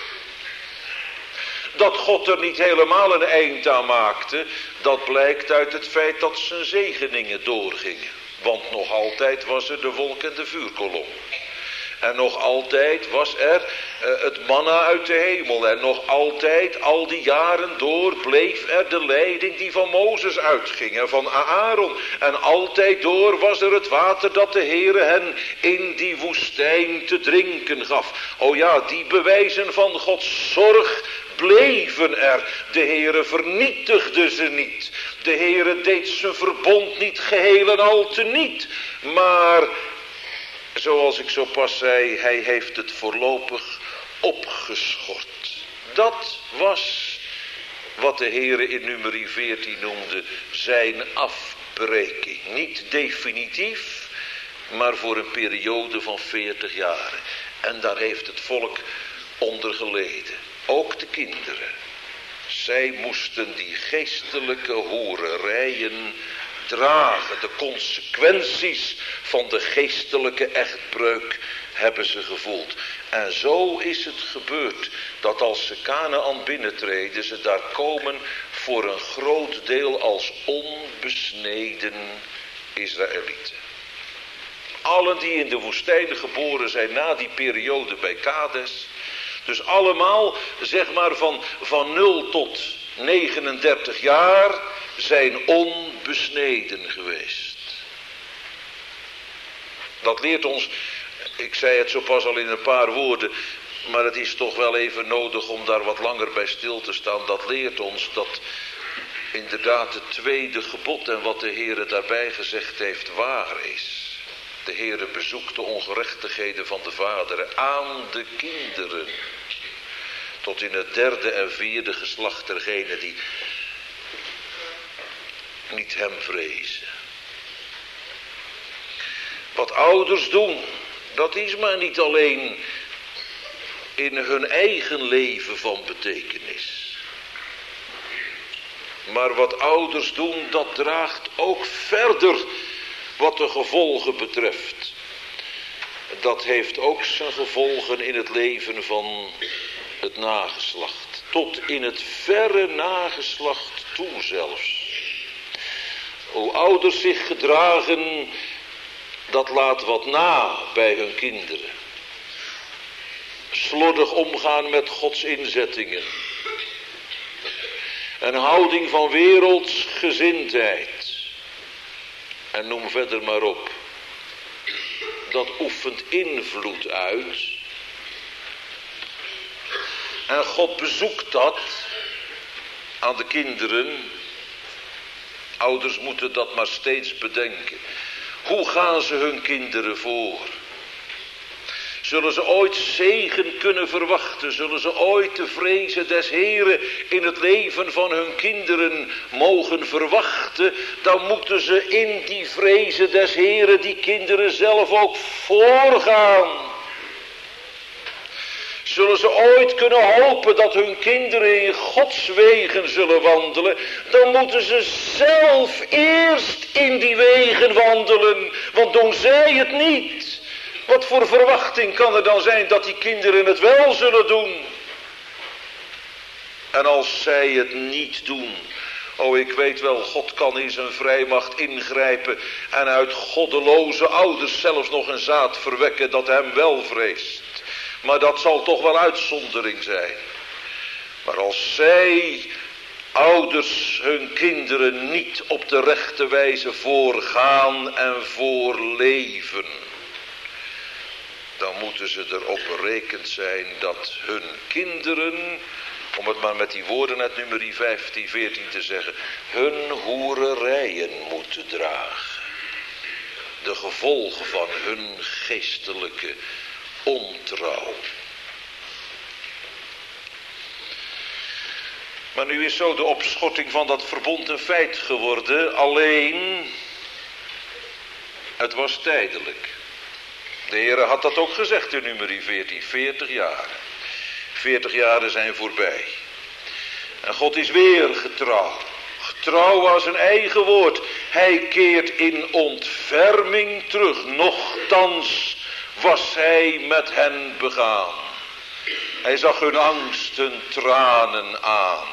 [SPEAKER 1] Dat God er niet helemaal een eind aan maakte, dat blijkt uit het feit dat zijn zegeningen doorgingen. Want nog altijd was er de wolk en de vuurkolom. En nog altijd was er het manna uit de hemel. En nog altijd, al die jaren door, bleef er de leiding die van Mozes uitging en van Aaron. En altijd door was er het water dat de Heere hen in die woestijn te drinken gaf. O ja, die bewijzen van Gods zorg bleven er. De Heere vernietigde ze niet. De Heere deed zijn verbond niet geheel en al teniet. Maar, zoals ik zo pas zei, hij heeft het voorlopig opgeschort. Dat was wat de Heere in nummer 14 noemde zijn afbreking. Niet definitief, maar voor een periode van 40 jaren. En daar heeft het volk onder geleden. Ook de kinderen. Zij moesten die geestelijke horerijen dragen. De consequenties van de geestelijke echtbreuk hebben ze gevoeld. En zo is het gebeurd dat als ze Kanaän binnentreden, ze daar komen voor een groot deel als onbesneden Israëlieten. Allen die in de woestijn geboren zijn na die periode bij Kades. Dus allemaal, zeg maar van 0 tot 39 jaar, zijn onbesneden geweest. Dat leert ons, ik zei het zo pas al in een paar woorden, maar het is toch wel even nodig om daar wat langer bij stil te staan. Dat leert ons dat inderdaad het tweede gebod en wat de Heere daarbij gezegd heeft waar is. De Heere bezoekt de ongerechtigheden van de vaderen aan de kinderen. Tot in het 3e en 4e geslacht dergenen die niet hem vrezen. Wat ouders doen, dat is maar niet alleen in hun eigen leven van betekenis. Maar wat ouders doen, dat draagt ook verder wat de gevolgen betreft. Dat heeft ook zijn gevolgen in het leven van het nageslacht. Tot in het verre nageslacht toe zelfs. Hoe ouders zich gedragen, dat laat wat na bij hun kinderen. Slordig omgaan met Gods inzettingen. Een houding van wereldsgezindheid. En noem verder maar op. dat oefent invloed uit. En God bezoekt dat aan de kinderen. Ouders moeten dat maar steeds bedenken. Hoe gaan ze hun kinderen voor? Zullen ze ooit zegen kunnen verwachten? Zullen ze ooit de vrezen des Heren in het leven van hun kinderen mogen verwachten? Dan moeten ze in die vrezen des Heren die kinderen zelf ook voorgaan. Zullen ze ooit kunnen hopen dat hun kinderen in Gods wegen zullen wandelen? Dan moeten ze zelf eerst in die wegen wandelen. Want doen zij het niet, wat voor verwachting kan er dan zijn dat die kinderen het wel zullen doen? En als zij het niet doen, oh, ik weet wel, God kan in zijn vrijmacht ingrijpen en uit goddeloze ouders zelfs nog een zaad verwekken dat hem wel vreest. Maar dat zal toch wel uitzondering zijn. Maar als zij, ouders, hun kinderen niet op de rechte wijze voorgaan en voorleven, dan moeten ze erop berekend zijn dat hun kinderen, om het maar met die woorden uit nummer 15, 14 te zeggen, hun hoererijen moeten dragen. De gevolgen van hun geestelijke ontrouw. Maar nu is zo de opschorting van dat verbond een feit geworden. Alleen, het was tijdelijk. De Heer had dat ook gezegd in nummer 14. 40 jaar. 40 jaren zijn voorbij. En God is weer getrouw. Getrouw aan zijn eigen woord. Hij keert in ontferming terug. Nochtans was hij met hen begaan. Hij zag hun angst, hun tranen aan.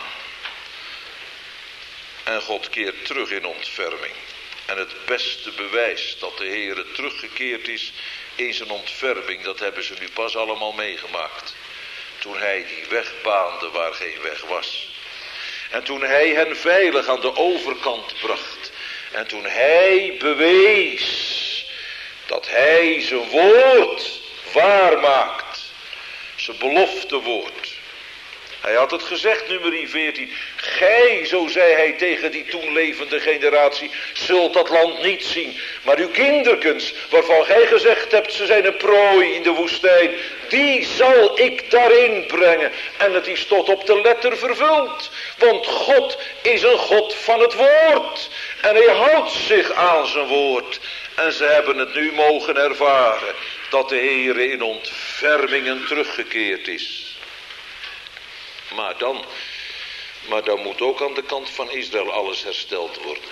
[SPEAKER 1] En God keert terug in ontferming. En het beste bewijs dat de Heere teruggekeerd is in zijn ontferming, dat hebben ze nu pas allemaal meegemaakt. Toen hij die weg baande waar geen weg was. En toen hij hen veilig aan de overkant bracht. En toen hij bewees dat hij zijn woord waarmaakt. Zijn beloftewoord. Hij had het gezegd, nummer 14. Gij, zo zei hij tegen die toen levende generatie, zult dat land niet zien. Maar uw kinderkens, waarvan gij gezegd hebt, ze zijn een prooi in de woestijn, die zal ik daarin brengen. En het is tot op de letter vervuld. Want God is een God van het woord. En hij houdt zich aan zijn woord. En ze hebben het nu mogen ervaren, dat de Heere in ontfermingen teruggekeerd is. Maar dan moet ook aan de kant van Israël alles hersteld worden.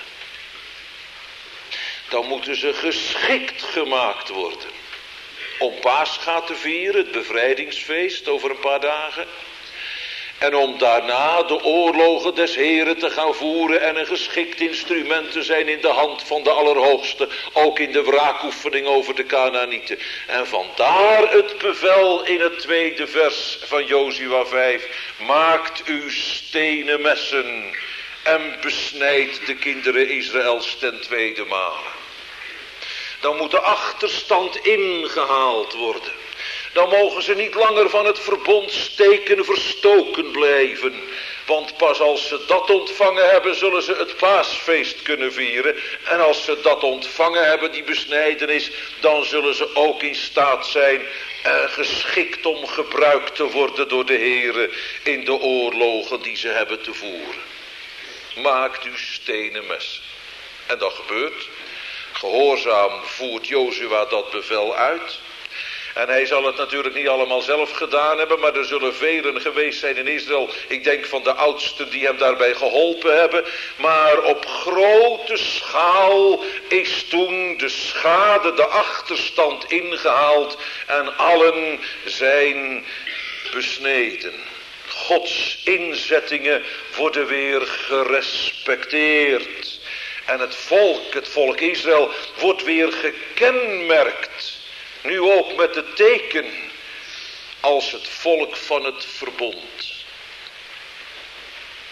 [SPEAKER 1] Dan moeten ze geschikt gemaakt worden. Om Pascha te vieren, het bevrijdingsfeest over een paar dagen. En om daarna de oorlogen des Heren te gaan voeren en een geschikt instrument te zijn in de hand van de Allerhoogste. Ook in de wraakoefening over de Kanaanieten. En vandaar het bevel in het 2e vers van Jozua 5. Maakt uw stenen messen en besnijdt de kinderen Israëls ten tweede male. Dan moet de achterstand ingehaald worden. Dan mogen ze niet langer van het verbond steken verstoken blijven. Want pas als ze dat ontvangen hebben, zullen ze het paasfeest kunnen vieren. En als ze dat ontvangen hebben, die besnijdenis, dan zullen ze ook in staat zijn geschikt om gebruikt te worden door de Heere in de oorlogen die ze hebben te voeren. Maakt uw stenen mes. En dat gebeurt. Gehoorzaam voert Jozua dat bevel uit. En hij zal het natuurlijk niet allemaal zelf gedaan hebben, maar er zullen velen geweest zijn in Israël. Ik denk van de oudsten die hem daarbij geholpen hebben. Maar op grote schaal is toen de schade, de achterstand ingehaald en allen zijn besneden. Gods inzettingen worden weer gerespecteerd. En het volk Israël wordt weer gekenmerkt. Nu ook met het teken als het volk van het verbond.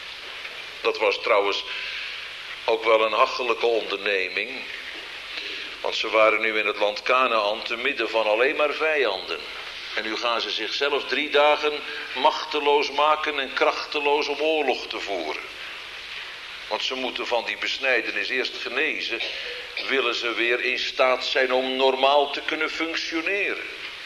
[SPEAKER 1] Dat was trouwens ook wel een hachelijke onderneming.
[SPEAKER 2] Want ze waren nu in het land Kanaän te midden van alleen maar vijanden. En nu gaan ze zichzelf 3 dagen machteloos maken en krachteloos om oorlog te voeren. Want ze moeten van die besnijdenis eerst genezen, willen ze weer in staat zijn om normaal te kunnen functioneren.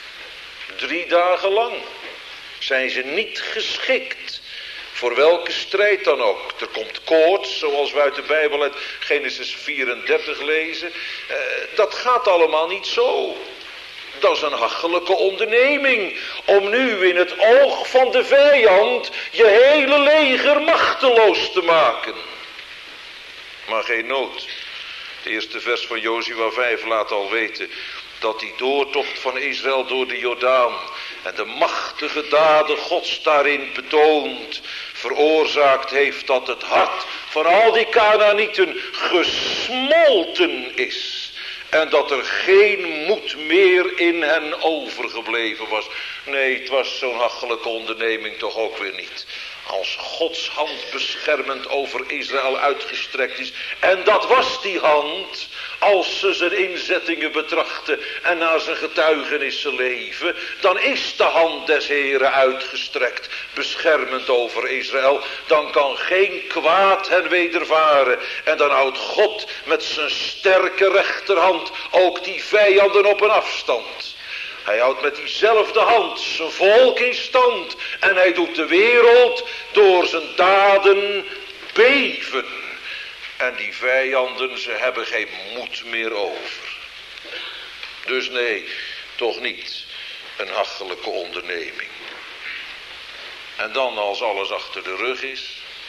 [SPEAKER 2] 3 dagen lang zijn ze niet geschikt voor welke strijd dan ook. Er komt koorts, zoals we uit de Bijbel uit Genesis 34 lezen. Dat gaat allemaal niet zo. Dat is een hachelijke onderneming om nu in het oog van de vijand je hele leger machteloos te maken. Maar geen nood. Het eerste vers van Jozua 5 laat al weten dat die doortocht van Israël door de Jordaan en de machtige daden Gods daarin betoond, veroorzaakt heeft dat het hart van al die Kanaanieten gesmolten is. En dat er geen moed meer in hen overgebleven was. Nee, het was zo'n hachelijke onderneming toch ook weer niet. Als Gods hand beschermend over Israël uitgestrekt is. En dat was die hand. Als ze zijn inzettingen betrachten en naar zijn getuigenissen leven. Dan is de hand des Heren uitgestrekt. Beschermend over Israël. Dan kan geen kwaad hen wedervaren. En dan houdt God met zijn sterke rechterhand ook die vijanden op een afstand. Hij houdt met diezelfde hand zijn volk in stand. En hij doet de wereld door zijn daden beven. En die vijanden, ze hebben geen moed meer over. Dus nee, toch niet een hachelijke onderneming. En dan als alles achter de rug is.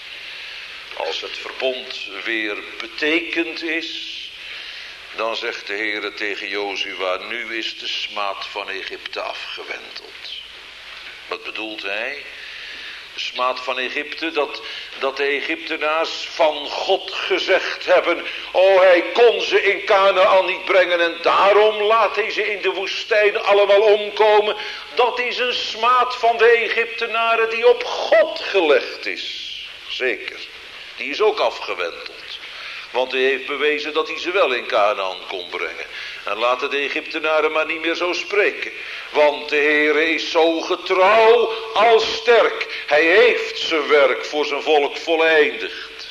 [SPEAKER 2] Als het verbond weer betekend is. Dan zegt de Heere tegen Jozua, nu is de smaad van Egypte afgewenteld. Wat bedoelt hij? De smaad van Egypte, dat de Egyptenaars van God gezegd hebben, oh, hij kon ze in Kanaän niet brengen en daarom laat hij ze in de woestijn allemaal omkomen. Dat is een smaad van de Egyptenaren die op God gelegd is. Zeker, die is ook afgewenteld. Want hij heeft bewezen dat hij ze wel in Kanaän kon brengen. En laten de Egyptenaren maar niet meer zo spreken. Want de Heere is zo getrouw als sterk. Hij heeft zijn werk voor zijn volk voleindigd.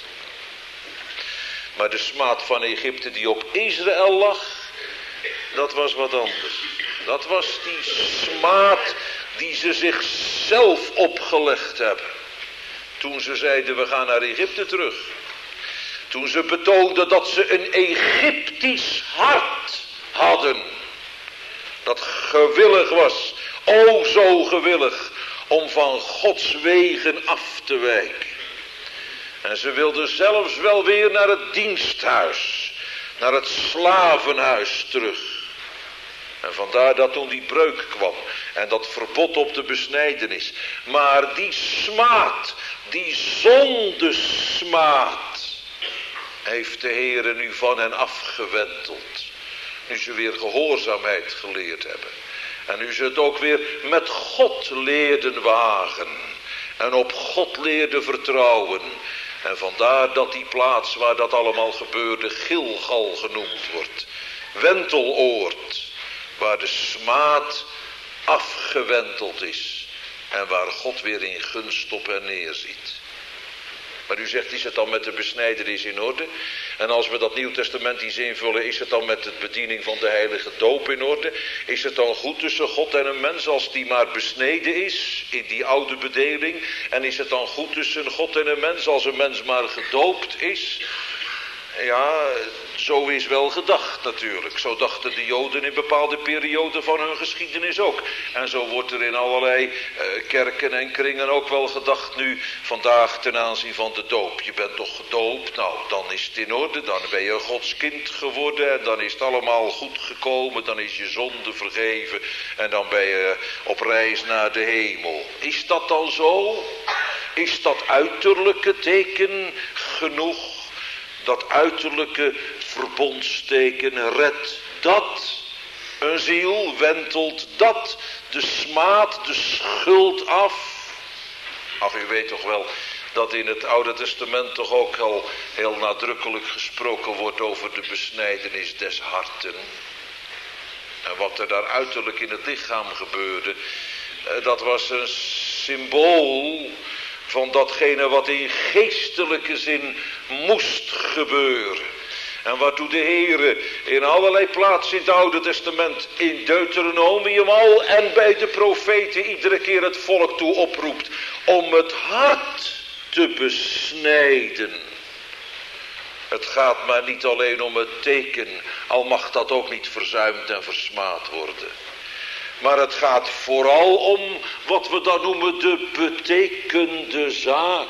[SPEAKER 2] Maar de smaad van Egypte die op Israël lag, dat was wat anders. Dat was die smaad die ze zichzelf opgelegd hebben. Toen ze zeiden, we gaan naar Egypte terug. Toen ze betoonden dat ze een Egyptisch hart hadden. Dat gewillig was, o zo gewillig, om van Gods wegen af te wijken. En ze wilden zelfs wel weer naar het diensthuis, naar het slavenhuis terug. En vandaar dat toen die breuk kwam en dat verbod op de besnijdenis. Maar die smaad, die zondesmaad, heeft de Heere nu van hen afgewenteld. Nu ze weer gehoorzaamheid geleerd hebben. En nu ze het ook weer met God leerden wagen. En op God leerden vertrouwen. En vandaar dat die plaats waar dat allemaal gebeurde Gilgal genoemd wordt. Wenteloord. Waar de smaad afgewenteld is. En waar God weer in gunst op hen neerziet. Maar u zegt, is het dan met de besnijdenis in orde? En als we dat Nieuw Testament eens invullen, is het dan met de bediening van de heilige doop in orde? Is het dan goed tussen God en een mens als die maar besneden is, in die oude bedeling? En is het dan goed tussen God en een mens als een mens maar gedoopt is? Ja, zo is wel gedacht natuurlijk. Zo dachten de Joden in bepaalde perioden van hun geschiedenis ook. En zo wordt er in allerlei kerken en kringen ook wel gedacht nu vandaag ten aanzien van de doop. Je bent toch gedoopt? Nou, dan is het in orde. Dan ben je Gods kind geworden en dan is het allemaal goed gekomen. Dan is je zonde vergeven en dan ben je op reis naar de hemel. Is dat dan zo? Is dat uiterlijke teken genoeg? Dat uiterlijke verbondsteken, redt dat een ziel, wentelt dat de smaad, de schuld af? Ach, u weet toch wel dat in het Oude Testament toch ook al heel nadrukkelijk gesproken wordt over de besnijdenis des harten. En wat er daar uiterlijk in het lichaam gebeurde, dat was een symbool van datgene wat in geestelijke zin moest gebeuren. En waartoe de Heere in allerlei plaatsen in het Oude Testament, in Deuteronomium al en bij de profeten iedere keer het volk toe oproept om het hart te besnijden. Het gaat maar niet alleen om het teken, al mag dat ook niet verzuimd en versmaad worden. Maar het gaat vooral om wat we dan noemen de betekende zaak.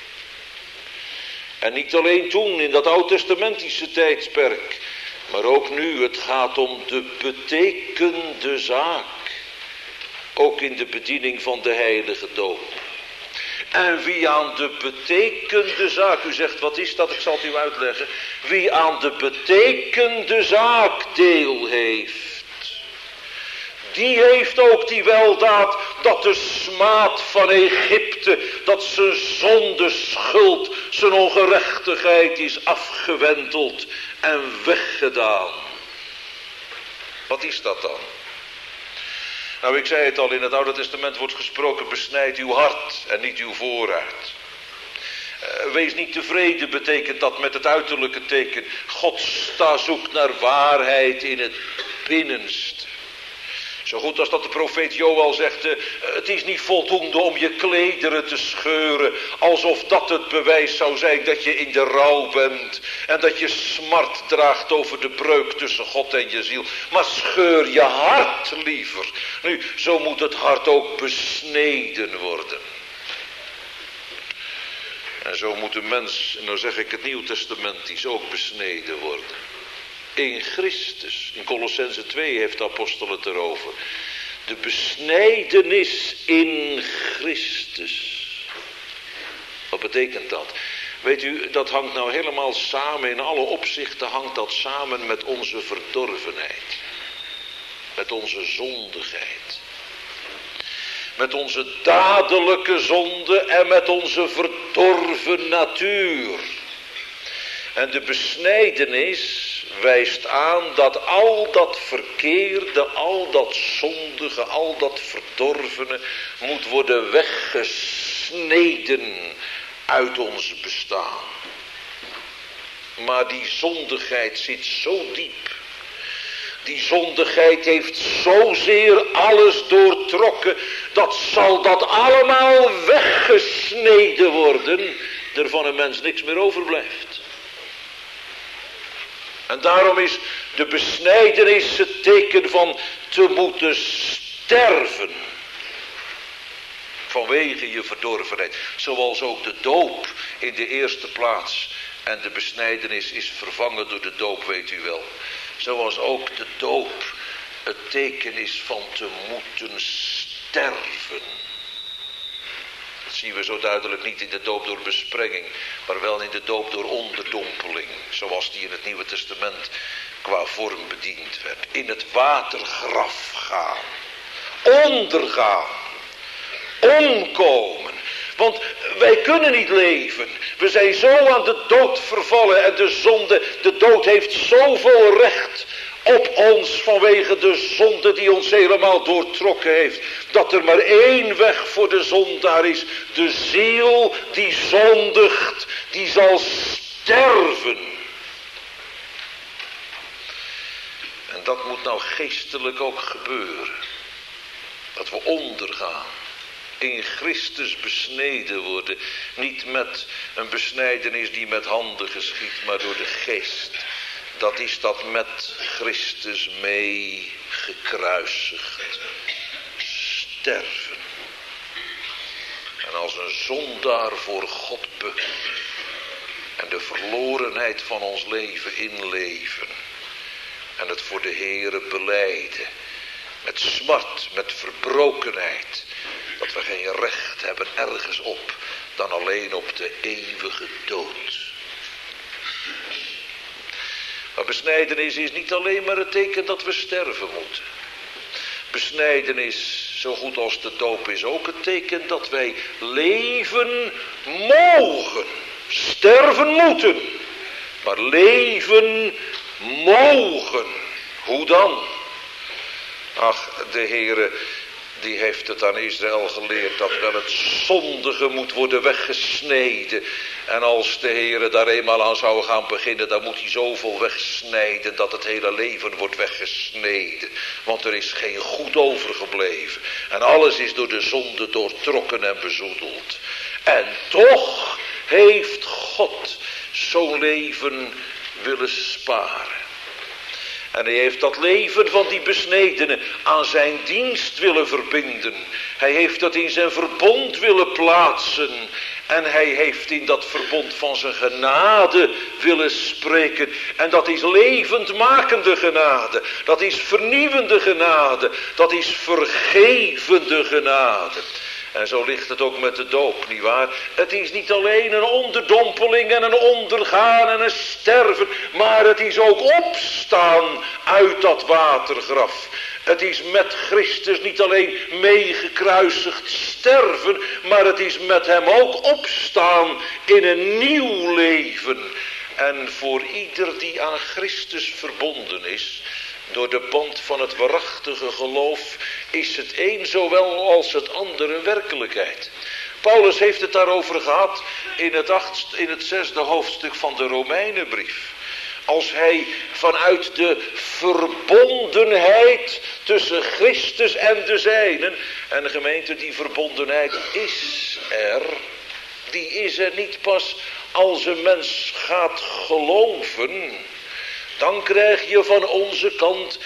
[SPEAKER 2] En niet alleen toen in dat oud-testamentische tijdsperk, maar ook nu, het gaat om de betekende zaak. Ook in de bediening van de heilige doop. En wie aan de betekende zaak, u zegt wat is dat, ik zal het u uitleggen. Wie aan de betekende zaak deel heeft, die heeft ook die weldaad dat de smaad van Egypte, dat zijn zonde, schuld, zijn ongerechtigheid is afgewenteld en weggedaan. Wat is dat dan? Nou, ik zei het al, in het Oude Testament wordt gesproken, besnijd uw hart en niet uw vooruit. Wees niet tevreden, betekent dat met het uiterlijke teken. God zoekt naar waarheid in het binnenste. Zo goed als dat de profeet Joël zegt, het is niet voldoende om je klederen te scheuren, alsof dat het bewijs zou zijn dat je in de rouw bent en dat je smart draagt over de breuk tussen God en je ziel. Maar scheur je hart liever. Nu, zo moet het hart ook besneden worden. En zo moet de mens, en nou zeg ik het Nieuwtestamentisch, ook besneden worden. In Christus. In Colossenzen 2 heeft de apostel het erover. De besnijdenis in Christus. Wat betekent dat? Weet u, dat hangt nou helemaal samen, in alle opzichten hangt dat samen met onze verdorvenheid. Met onze zondigheid. Met onze dadelijke zonde en met onze verdorven natuur. En de besnijdenis wijst aan dat al dat verkeerde, al dat zondige, al dat verdorvene moet worden weggesneden uit ons bestaan. Maar die zondigheid zit zo diep. Die zondigheid heeft zozeer alles doortrokken, dat zal dat allemaal weggesneden worden, er van een mens niks meer overblijft. En daarom is de besnijdenis het teken van te moeten sterven. Vanwege je verdorvenheid. Zoals ook de doop in de eerste plaats. En de besnijdenis is vervangen door de doop, weet u wel. Zoals ook de doop het teken is van te moeten sterven. Dat zien we zo duidelijk niet in de doop door besprenging, maar wel in de doop door onderdompeling. Zoals die in het Nieuwe Testament qua vorm bediend werd. In het watergraf gaan. Ondergaan. Omkomen. Want wij kunnen niet leven. We zijn zo aan de dood vervallen en de zonde, de dood heeft zoveel recht op ons vanwege de zonde die ons helemaal doortrokken heeft. Dat er maar één weg voor de zondaar is. De ziel die zondigt, die zal sterven. En dat moet nou geestelijk ook gebeuren. Dat we ondergaan. In Christus besneden worden. Niet met een besnijdenis die met handen geschiet, maar door de geest. Dat is dat met Christus mee gekruisigd. Sterven. En als een zondaar voor God bukken. En de verlorenheid van ons leven inleven. En het voor de Heere belijden. Met smart, met verbrokenheid. Dat we geen recht hebben ergens op dan alleen op de eeuwige dood. Maar besnijdenis is niet alleen maar het teken dat we sterven moeten. Besnijdenis Zo goed als de doop is ook het teken dat wij leven mogen. Sterven moeten, maar leven mogen. Hoe dan? Ach, de Heere, die heeft het aan Israël geleerd dat wel het zondige moet worden weggesneden. En als de Heere daar eenmaal aan zou gaan beginnen, dan moet hij zoveel wegsnijden dat het hele leven wordt weggesneden. Want er is geen goed overgebleven. En alles is door de zonde doortrokken en bezoedeld. En toch heeft God zo'n leven willen sparen. En hij heeft dat leven van die besnedenen aan zijn dienst willen verbinden. Hij heeft dat in zijn verbond willen plaatsen. En hij heeft in dat verbond van zijn genade willen spreken. En dat is levendmakende genade. Dat is vernieuwende genade. Dat is vergevende genade. En zo ligt het ook met de doop, nietwaar? Het is niet alleen een onderdompeling en een ondergaan en een sterven, maar het is ook opstaan uit dat watergraf. Het is met Christus niet alleen meegekruisigd sterven, maar het is met hem ook opstaan in een nieuw leven. En voor ieder die aan Christus verbonden is, door de band van het waarachtige geloof, is het een zowel als het andere werkelijkheid. Paulus heeft het daarover gehad in het 6e hoofdstuk van de Romeinenbrief. Als hij vanuit de verbondenheid tussen Christus en de zijnen, en de gemeente, die verbondenheid is er, die is er niet pas als een mens gaat geloven. Dan krijg je van onze kant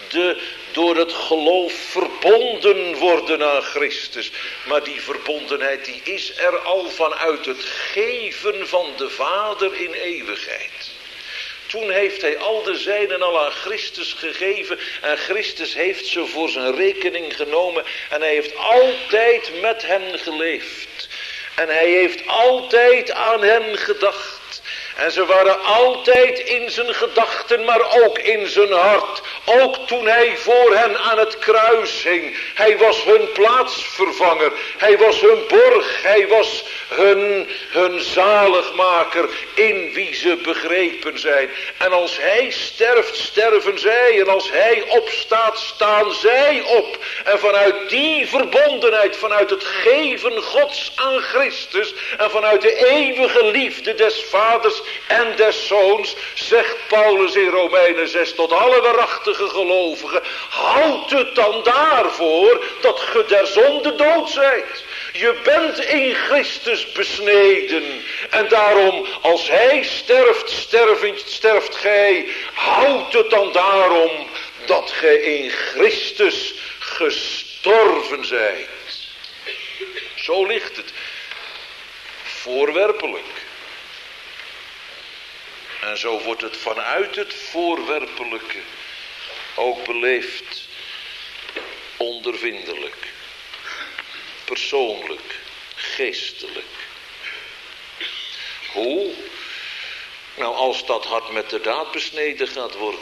[SPEAKER 2] door het geloof verbonden worden aan Christus. Maar die verbondenheid die is er al vanuit het geven van de Vader in eeuwigheid. Toen heeft hij al de zijnen al aan Christus gegeven. En Christus heeft ze voor zijn rekening genomen. En hij heeft altijd met hen geleefd. En hij heeft altijd aan hen gedacht. En ze waren altijd in zijn gedachten, maar ook in zijn hart. Ook toen hij voor hen aan het kruis hing. Hij was hun plaatsvervanger. Hij was hun borg. Hij was hun zaligmaker in wie ze begrepen zijn. En als hij sterft, sterven zij. En als hij opstaat, staan zij op. En vanuit die verbondenheid, vanuit het geven Gods aan Christus en vanuit de eeuwige liefde des Vaders en des Zoons, zegt Paulus in Romeinen 6 tot alle waarachtige gelovigen: houd het dan daarvoor dat ge der zonde dood zijt. Je bent in Christus besneden. En daarom, als hij sterft, sterft gij. Houd het dan daarom dat gij in Christus gestorven zijt. Zo ligt het. Voorwerpelijk. En zo wordt het vanuit het voorwerpelijke ook beleefd. Ondervindelijk. Persoonlijk. Geestelijk. Hoe? Nou, als dat hart met de daad besneden gaat worden.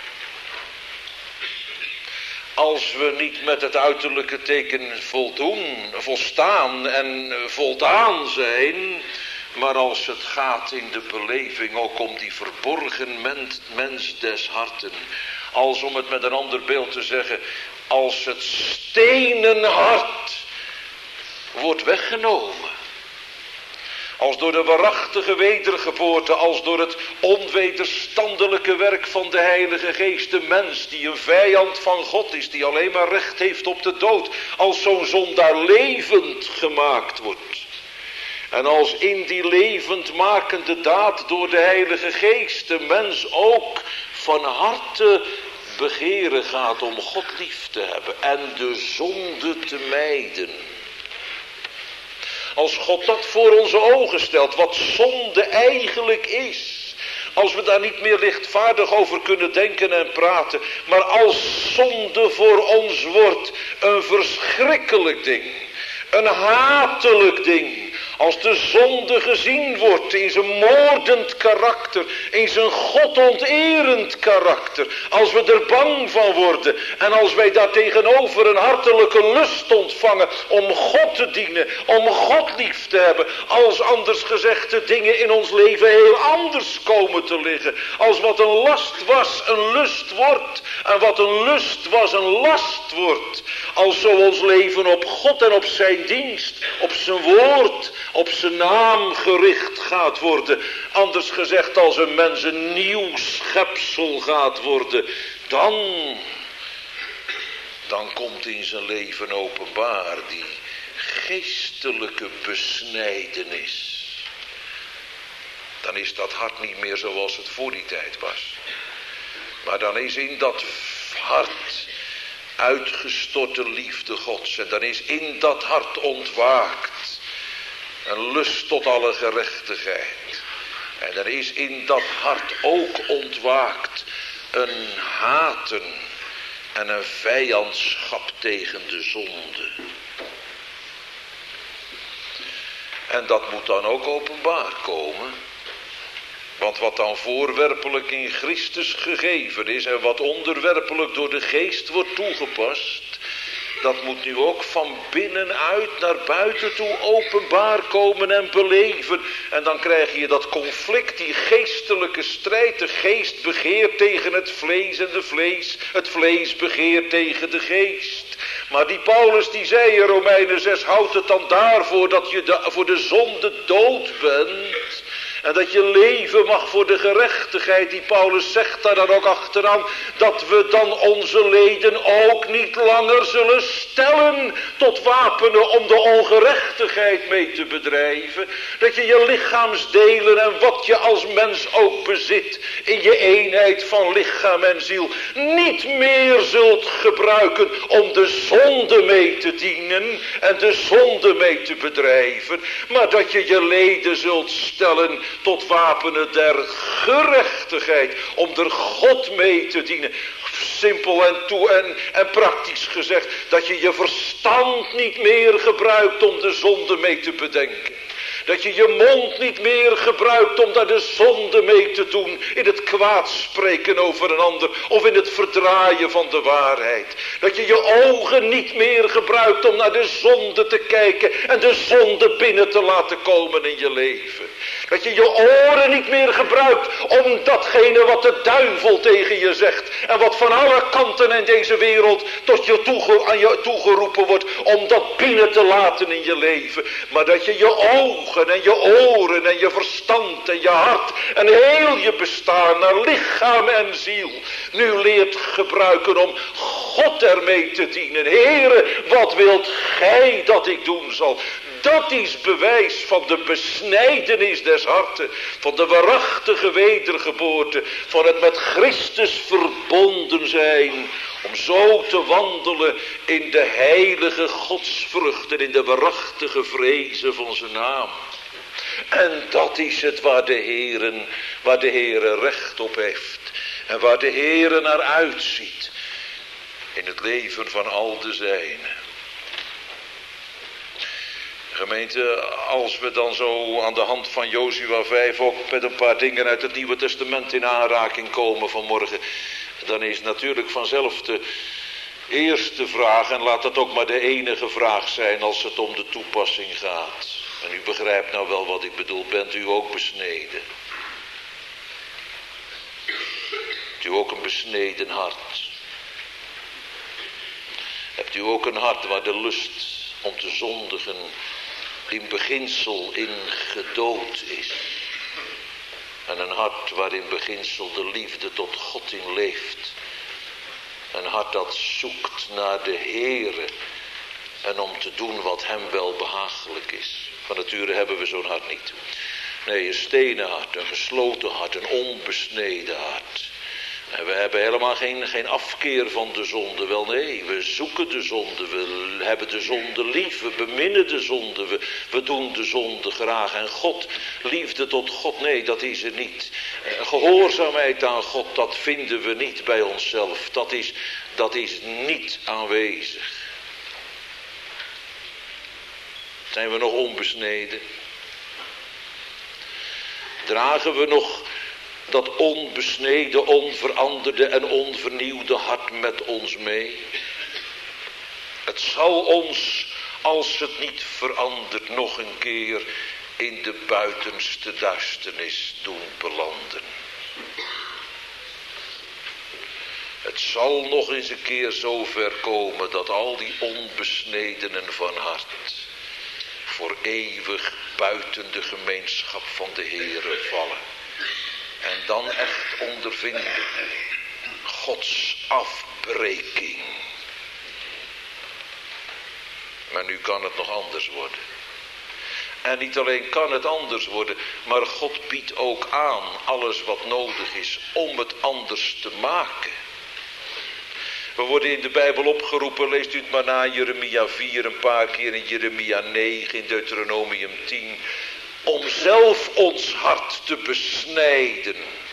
[SPEAKER 2] Als we niet met het uiterlijke teken volstaan en voldaan zijn, maar als het gaat in de beleving ook om die verborgen mens des harten. Als, om het met een ander beeld te zeggen, als het stenen hart wordt weggenomen. Als door de waarachtige wedergeboorte, als door het onwederstandelijke werk van de Heilige Geest, de mens die een vijand van God is, die alleen maar recht heeft op de dood, als zo'n zondaar levend gemaakt wordt. En als in die levendmakende daad door de Heilige Geest de mens ook van harte begeren gaat om God lief te hebben en de zonde te mijden. Als God dat voor onze ogen stelt, wat zonde eigenlijk is. Als we daar niet meer lichtvaardig over kunnen denken en praten. Maar als zonde voor ons wordt een verschrikkelijk ding. Een hatelijk ding. Als de zonde gezien wordt in zijn moordend karakter, in zijn godonterend karakter. Als we er bang van worden en als wij daartegenover een hartelijke lust ontvangen om God te dienen, om God lief te hebben. Als anders gezegd de dingen in ons leven heel anders komen te liggen. Als wat een last was een lust wordt en wat een lust was een last wordt. Als zo ons leven op God en op zijn dienst, op zijn woord, op zijn naam gericht gaat worden. Anders gezegd, als een mens een nieuw schepsel gaat worden, dan komt in zijn leven openbaar die geestelijke besnijdenis. Dan is dat hart niet meer zoals het voor die tijd was. Maar dan is in dat hart uitgestorte liefde Gods. En dan is in dat hart ontwaakt een lust tot alle gerechtigheid. En dan is in dat hart ook ontwaakt een haten en een vijandschap tegen de zonde. En dat moet dan ook openbaar komen. Want wat dan voorwerpelijk in Christus gegeven is en wat onderwerpelijk door de geest wordt toegepast, dat moet nu ook van binnenuit naar buiten toe openbaar komen en beleven. En dan krijg je dat conflict, die geestelijke strijd. De geest begeert tegen het vlees en het vlees begeert tegen de geest. Maar die Paulus die zei in Romeinen 6, houdt het dan daarvoor dat je voor de zonde dood bent. En dat je leven mag voor de gerechtigheid. Die Paulus zegt daar dan ook achteraan. Dat we dan onze leden ook niet langer zullen stellen tot wapenen om de ongerechtigheid mee te bedrijven. Dat je je lichaamsdelen en wat je als mens ook bezit in je eenheid van lichaam en ziel niet meer zult gebruiken om de zonde mee te dienen en de zonde mee te bedrijven. Maar dat je je leden zult stellen tot wapenen der gerechtigheid, om er God mee te dienen. Simpel en praktisch gezegd, dat je je verstand niet meer gebruikt om de zonde mee te bedenken. Dat je je mond niet meer gebruikt om daar de zonde mee te doen. In het kwaad spreken over een ander. Of in het verdraaien van de waarheid. Dat je je ogen niet meer gebruikt om naar de zonde te kijken. En de zonde binnen te laten komen in je leven. Dat je je oren niet meer gebruikt om datgene wat de duivel tegen je zegt. En wat van alle kanten in deze wereld tot je aan je toegeroepen wordt. Om dat binnen te laten in je leven. Maar dat je je ogen en je oren en je verstand en je hart en heel je bestaan naar lichaam en ziel nu leert gebruiken om God ermee te dienen. Heere, wat wilt gij dat ik doen zal? Dat is bewijs van de besnijdenis des harten, van de waarachtige wedergeboorte, van het met Christus verbonden zijn, om zo te wandelen in de heilige godsvruchten, in de waarachtige vrezen van zijn naam. En dat is het waar de Heere recht op heeft en waar de Heere naar uitziet in het leven van al de zijnen. Gemeente, als we dan zo aan de hand van Jozua 5 ook met een paar dingen uit het Nieuwe Testament in aanraking komen vanmorgen, dan is natuurlijk vanzelf de eerste vraag, en laat dat ook maar de enige vraag zijn als het om de toepassing gaat. En u begrijpt nou wel wat ik bedoel, bent u ook besneden? Hebt u ook een besneden hart? Hebt u ook een hart waar de lust om te zondigen in beginsel in gedood is? En een hart waar in beginsel de liefde tot God in leeft. Een hart dat zoekt naar de Heere en om te doen wat hem wel behagelijk is. Van nature hebben we zo'n hart niet. Nee, een stenen hart, een gesloten hart, een onbesneden hart. En we hebben helemaal geen afkeer van de zonde. Wel nee, we zoeken de zonde, we hebben de zonde lief, we beminnen de zonde, we doen de zonde graag. En God, liefde tot God, nee, dat is er niet. Gehoorzaamheid aan God, dat vinden we niet bij onszelf. Dat is niet aanwezig. Zijn we nog onbesneden? Dragen we nog dat onbesneden, onveranderde en onvernieuwde hart met ons mee? Het zal ons, als het niet verandert, nog een keer in de buitenste duisternis doen belanden. Het zal nog eens een keer zo ver komen dat al die onbesnedenen van hart voor eeuwig buiten de gemeenschap van de Heere vallen. En dan echt ondervinden Gods afbreking. Maar nu kan het nog anders worden. En niet alleen kan het anders worden, maar God biedt ook aan alles wat nodig is om het anders te maken. We worden in de Bijbel opgeroepen, leest u het maar na, Jeremia 4 een paar keer, in Jeremia 9, in Deuteronomium 10. Om zelf ons hart te besnijden.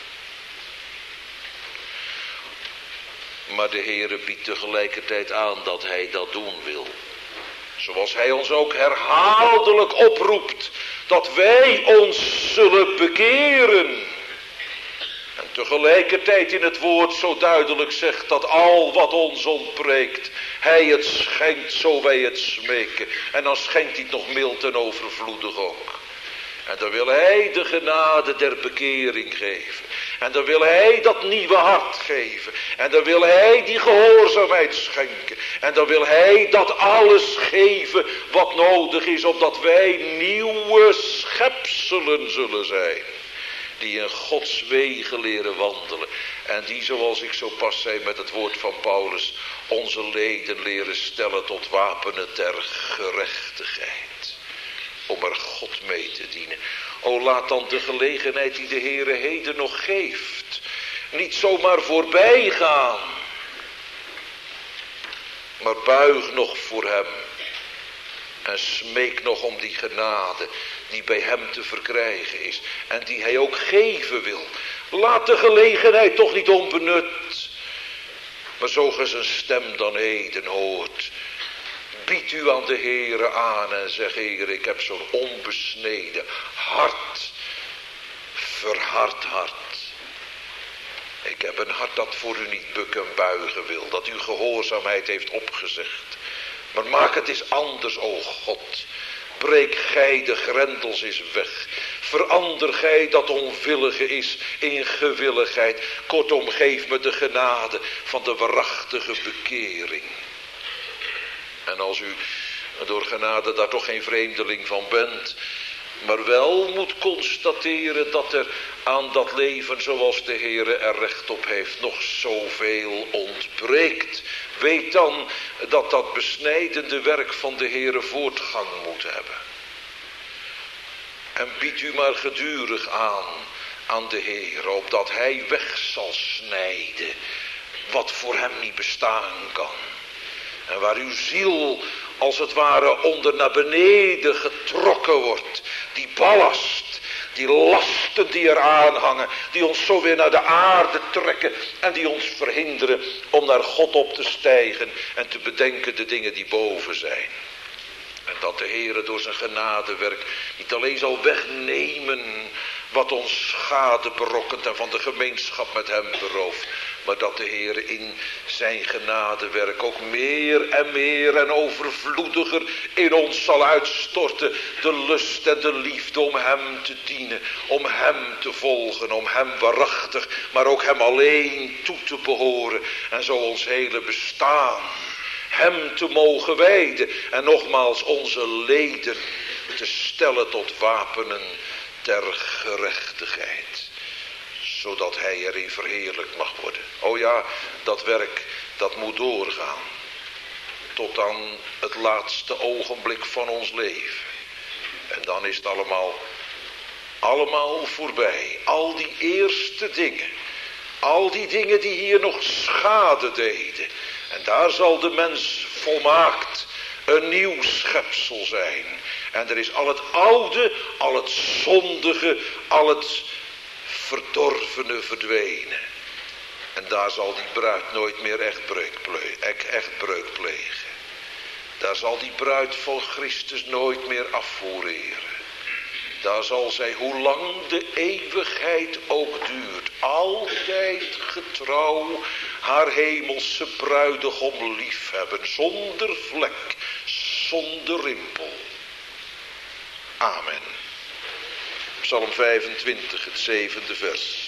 [SPEAKER 2] Maar de Heere biedt tegelijkertijd aan dat Hij dat doen wil. Zoals Hij ons ook herhaaldelijk oproept dat wij ons zullen bekeren. En tegelijkertijd in het woord zo duidelijk zegt dat al wat ons ontbreekt, Hij het schenkt zo wij het smeken. En dan schenkt Hij het nog mild en overvloedig ook. En dan wil Hij de genade der bekering geven. En dan wil Hij dat nieuwe hart geven. En dan wil Hij die gehoorzaamheid schenken. En dan wil Hij dat alles geven wat nodig is, opdat wij nieuwe schepselen zullen zijn. Die in Gods wegen leren wandelen. En die, zoals ik zo pas zei met het woord van Paulus, onze leden leren stellen tot wapenen ter gerechtigheid. Om er God mee te dienen. O, laat dan de gelegenheid die de Heere heden nog geeft niet zomaar voorbij gaan. Maar buig nog voor Hem. En smeek nog om die genade die bij Hem te verkrijgen is. En die Hij ook geven wil. Laat de gelegenheid toch niet onbenut. Maar zo ge zijn stem dan heden hoort. Bied u aan de Heere aan en zeg: Heer, ik heb zo'n onbesneden hart. Verhard hart. Ik heb een hart dat voor u niet bukken en buigen wil. Dat uw gehoorzaamheid heeft opgezegd. Maar maak het eens anders, o God. Breek gij de grendels eens weg. Verander gij dat onwillige is in gewilligheid. Kortom, geef me de genade van de waarachtige bekering. En als u door genade daar toch geen vreemdeling van bent, maar wel moet constateren dat er aan dat leven zoals de Heere er recht op heeft nog zoveel ontbreekt. Weet dan dat dat besnijdende werk van de Heere voortgang moet hebben. En bied u maar gedurig aan de Heere, opdat Hij weg zal snijden wat voor Hem niet bestaan kan. En waar uw ziel als het ware onder naar beneden getrokken wordt. Die ballast, die lasten die eraan hangen. Die ons zo weer naar de aarde trekken. En die ons verhinderen om naar God op te stijgen. En te bedenken de dingen die boven zijn. En dat de Heere door zijn genadewerk niet alleen zal wegnemen wat ons schade berokkent en van de gemeenschap met Hem berooft. Maar dat de Heer in zijn genadewerk ook meer en overvloediger in ons zal uitstorten. De lust en de liefde om Hem te dienen. Om Hem te volgen. Om Hem waarachtig, maar ook Hem alleen toe te behoren. En zo ons hele bestaan Hem te mogen wijden. En nogmaals onze leden te stellen tot wapenen ter gerechtigheid. Zodat Hij erin verheerlijkt mag worden. O ja, dat werk, dat moet doorgaan. Tot aan het laatste ogenblik van ons leven. En dan is het allemaal voorbij. Al die eerste dingen. Al die dingen die hier nog schade deden. En daar zal de mens volmaakt een nieuw schepsel zijn. En er is al het oude, al het zondige, al het verdorvene verdwenen. En daar zal die bruid nooit meer echt breuk plegen. Daar zal die bruid van Christus nooit meer afvoereren. daar zal zij, hoe lang de eeuwigheid ook duurt, altijd getrouw haar hemelse bruidegom liefhebben, zonder vlek, zonder rimpel. Amen. Psalm 25, het 7e vers.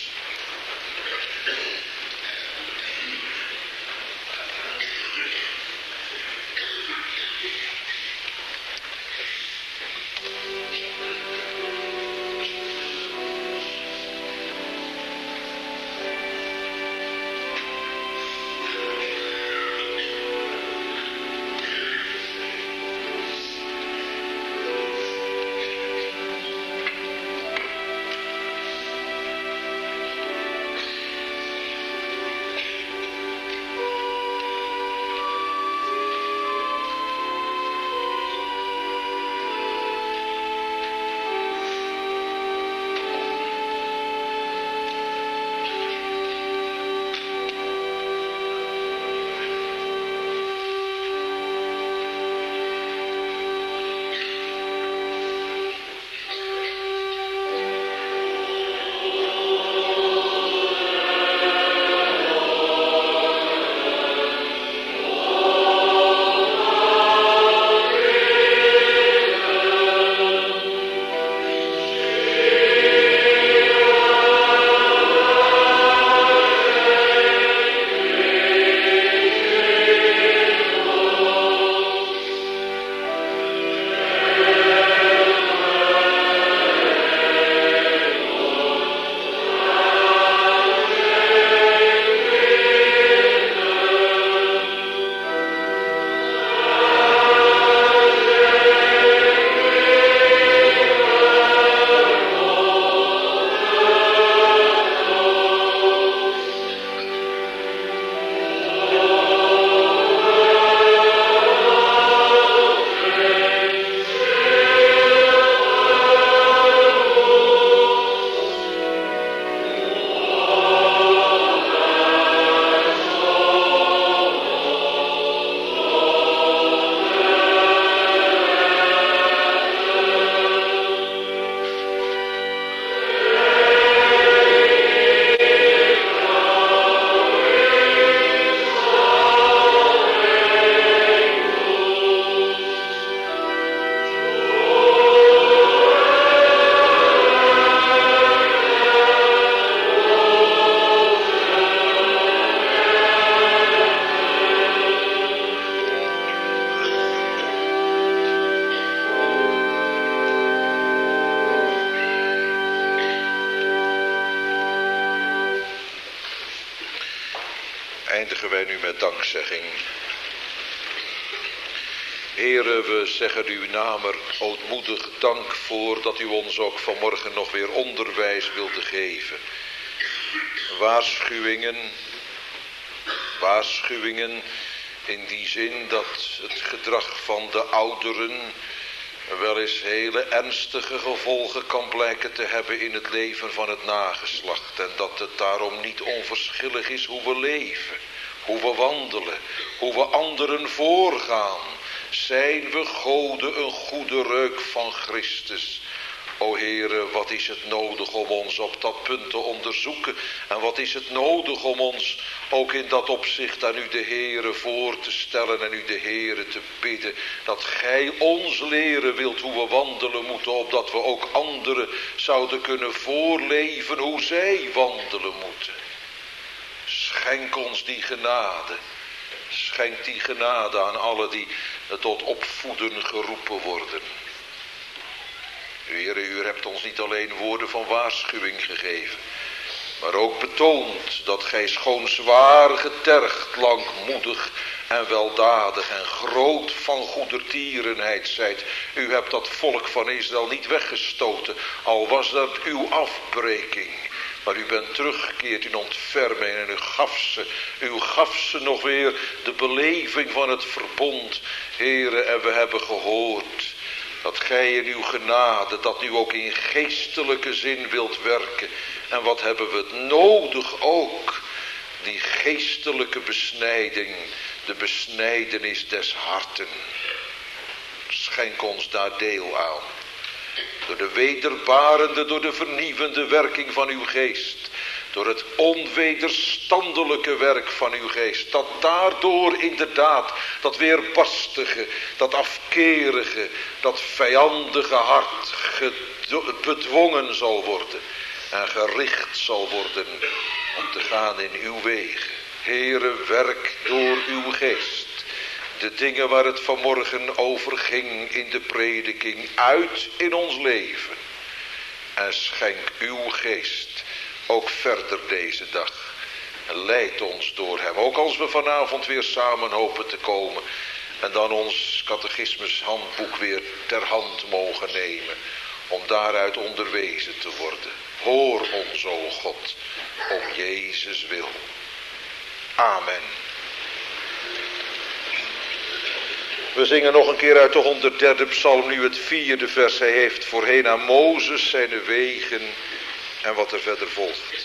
[SPEAKER 2] Eindigen wij nu met dankzegging. Heere, we zeggen uw naam er ootmoedig dank voor dat u ons ook vanmorgen nog weer onderwijs wilde geven. Waarschuwingen in die zin dat het gedrag van de ouderen wel eens hele ernstige gevolgen kan blijken te hebben in het leven van het nageslacht. En dat het daarom niet onverschillig is hoe we leven, hoe we wandelen, hoe we anderen voorgaan. Zijn we goden een goede reuk van Christus? O Heere, wat is het nodig om ons op dat punt te onderzoeken? En wat is het nodig om ons ook in dat opzicht aan u de Heere voor te stellen en u de Heere te bidden? Dat gij ons leren wilt hoe we wandelen moeten, opdat we ook anderen zouden kunnen voorleven hoe zij wandelen moeten. Schenk ons die genade. Schenk die genade aan alle die tot opvoeden geroepen worden. Heere, u hebt ons niet alleen woorden van waarschuwing gegeven, maar ook betoond dat gij schoon zwaar getergd, langmoedig en weldadig en groot van goedertierenheid zijt. U hebt dat volk van Israël niet weggestoten, al was dat uw afbreking. Maar u bent teruggekeerd in ontferming en u gaf ze nog weer de beleving van het verbond. Heere, en we hebben gehoord dat gij in uw genade dat nu ook in geestelijke zin wilt werken. En wat hebben we het nodig ook? Die geestelijke besnijding, de besnijdenis des harten. Schenk ons daar deel aan. Door de wederbarende, door de vernieuwende werking van uw geest. Door het onwederstandelijke werk van uw geest. Dat daardoor inderdaad dat weerbarstige, dat afkerige, dat vijandige hart bedwongen zal worden. En gericht zal worden om te gaan in uw wegen. Heere, werk door uw geest. De dingen waar het vanmorgen over ging in de prediking uit in ons leven. En schenk uw geest ook verder deze dag. En leid ons door hem. Ook als we vanavond weer samen hopen te komen. En dan ons catechismus handboek weer ter hand mogen nemen. Om daaruit onderwezen te worden. Hoor ons, o God, om Jezus wil. Amen. We zingen nog een keer uit de 103e psalm, nu het 4e vers. Hij heeft voorheen aan Mozes zijn wegen en wat er verder volgt.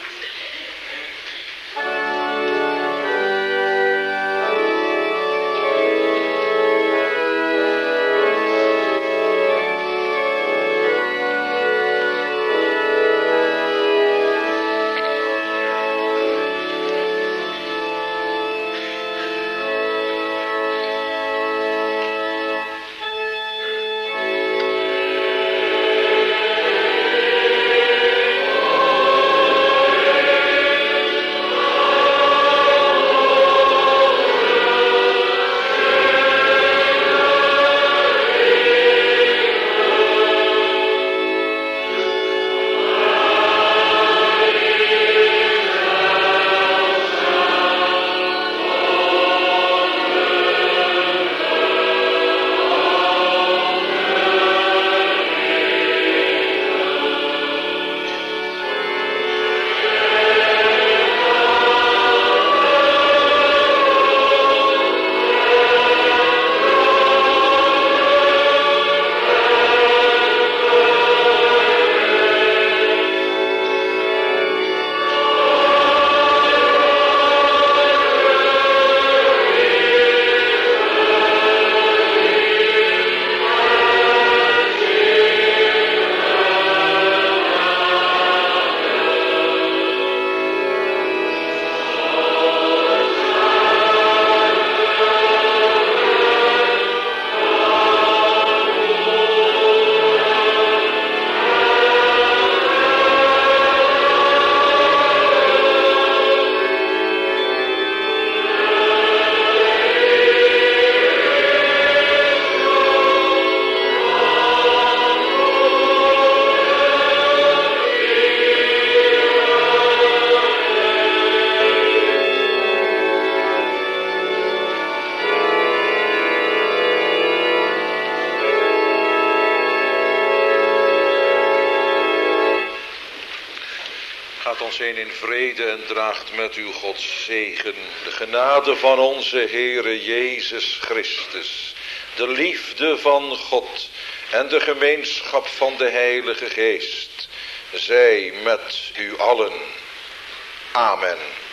[SPEAKER 2] In vrede en draagt met u Gods zegen, de genade van onze Heere Jezus Christus, de liefde van God en de gemeenschap van de Heilige Geest, zij met u allen. Amen.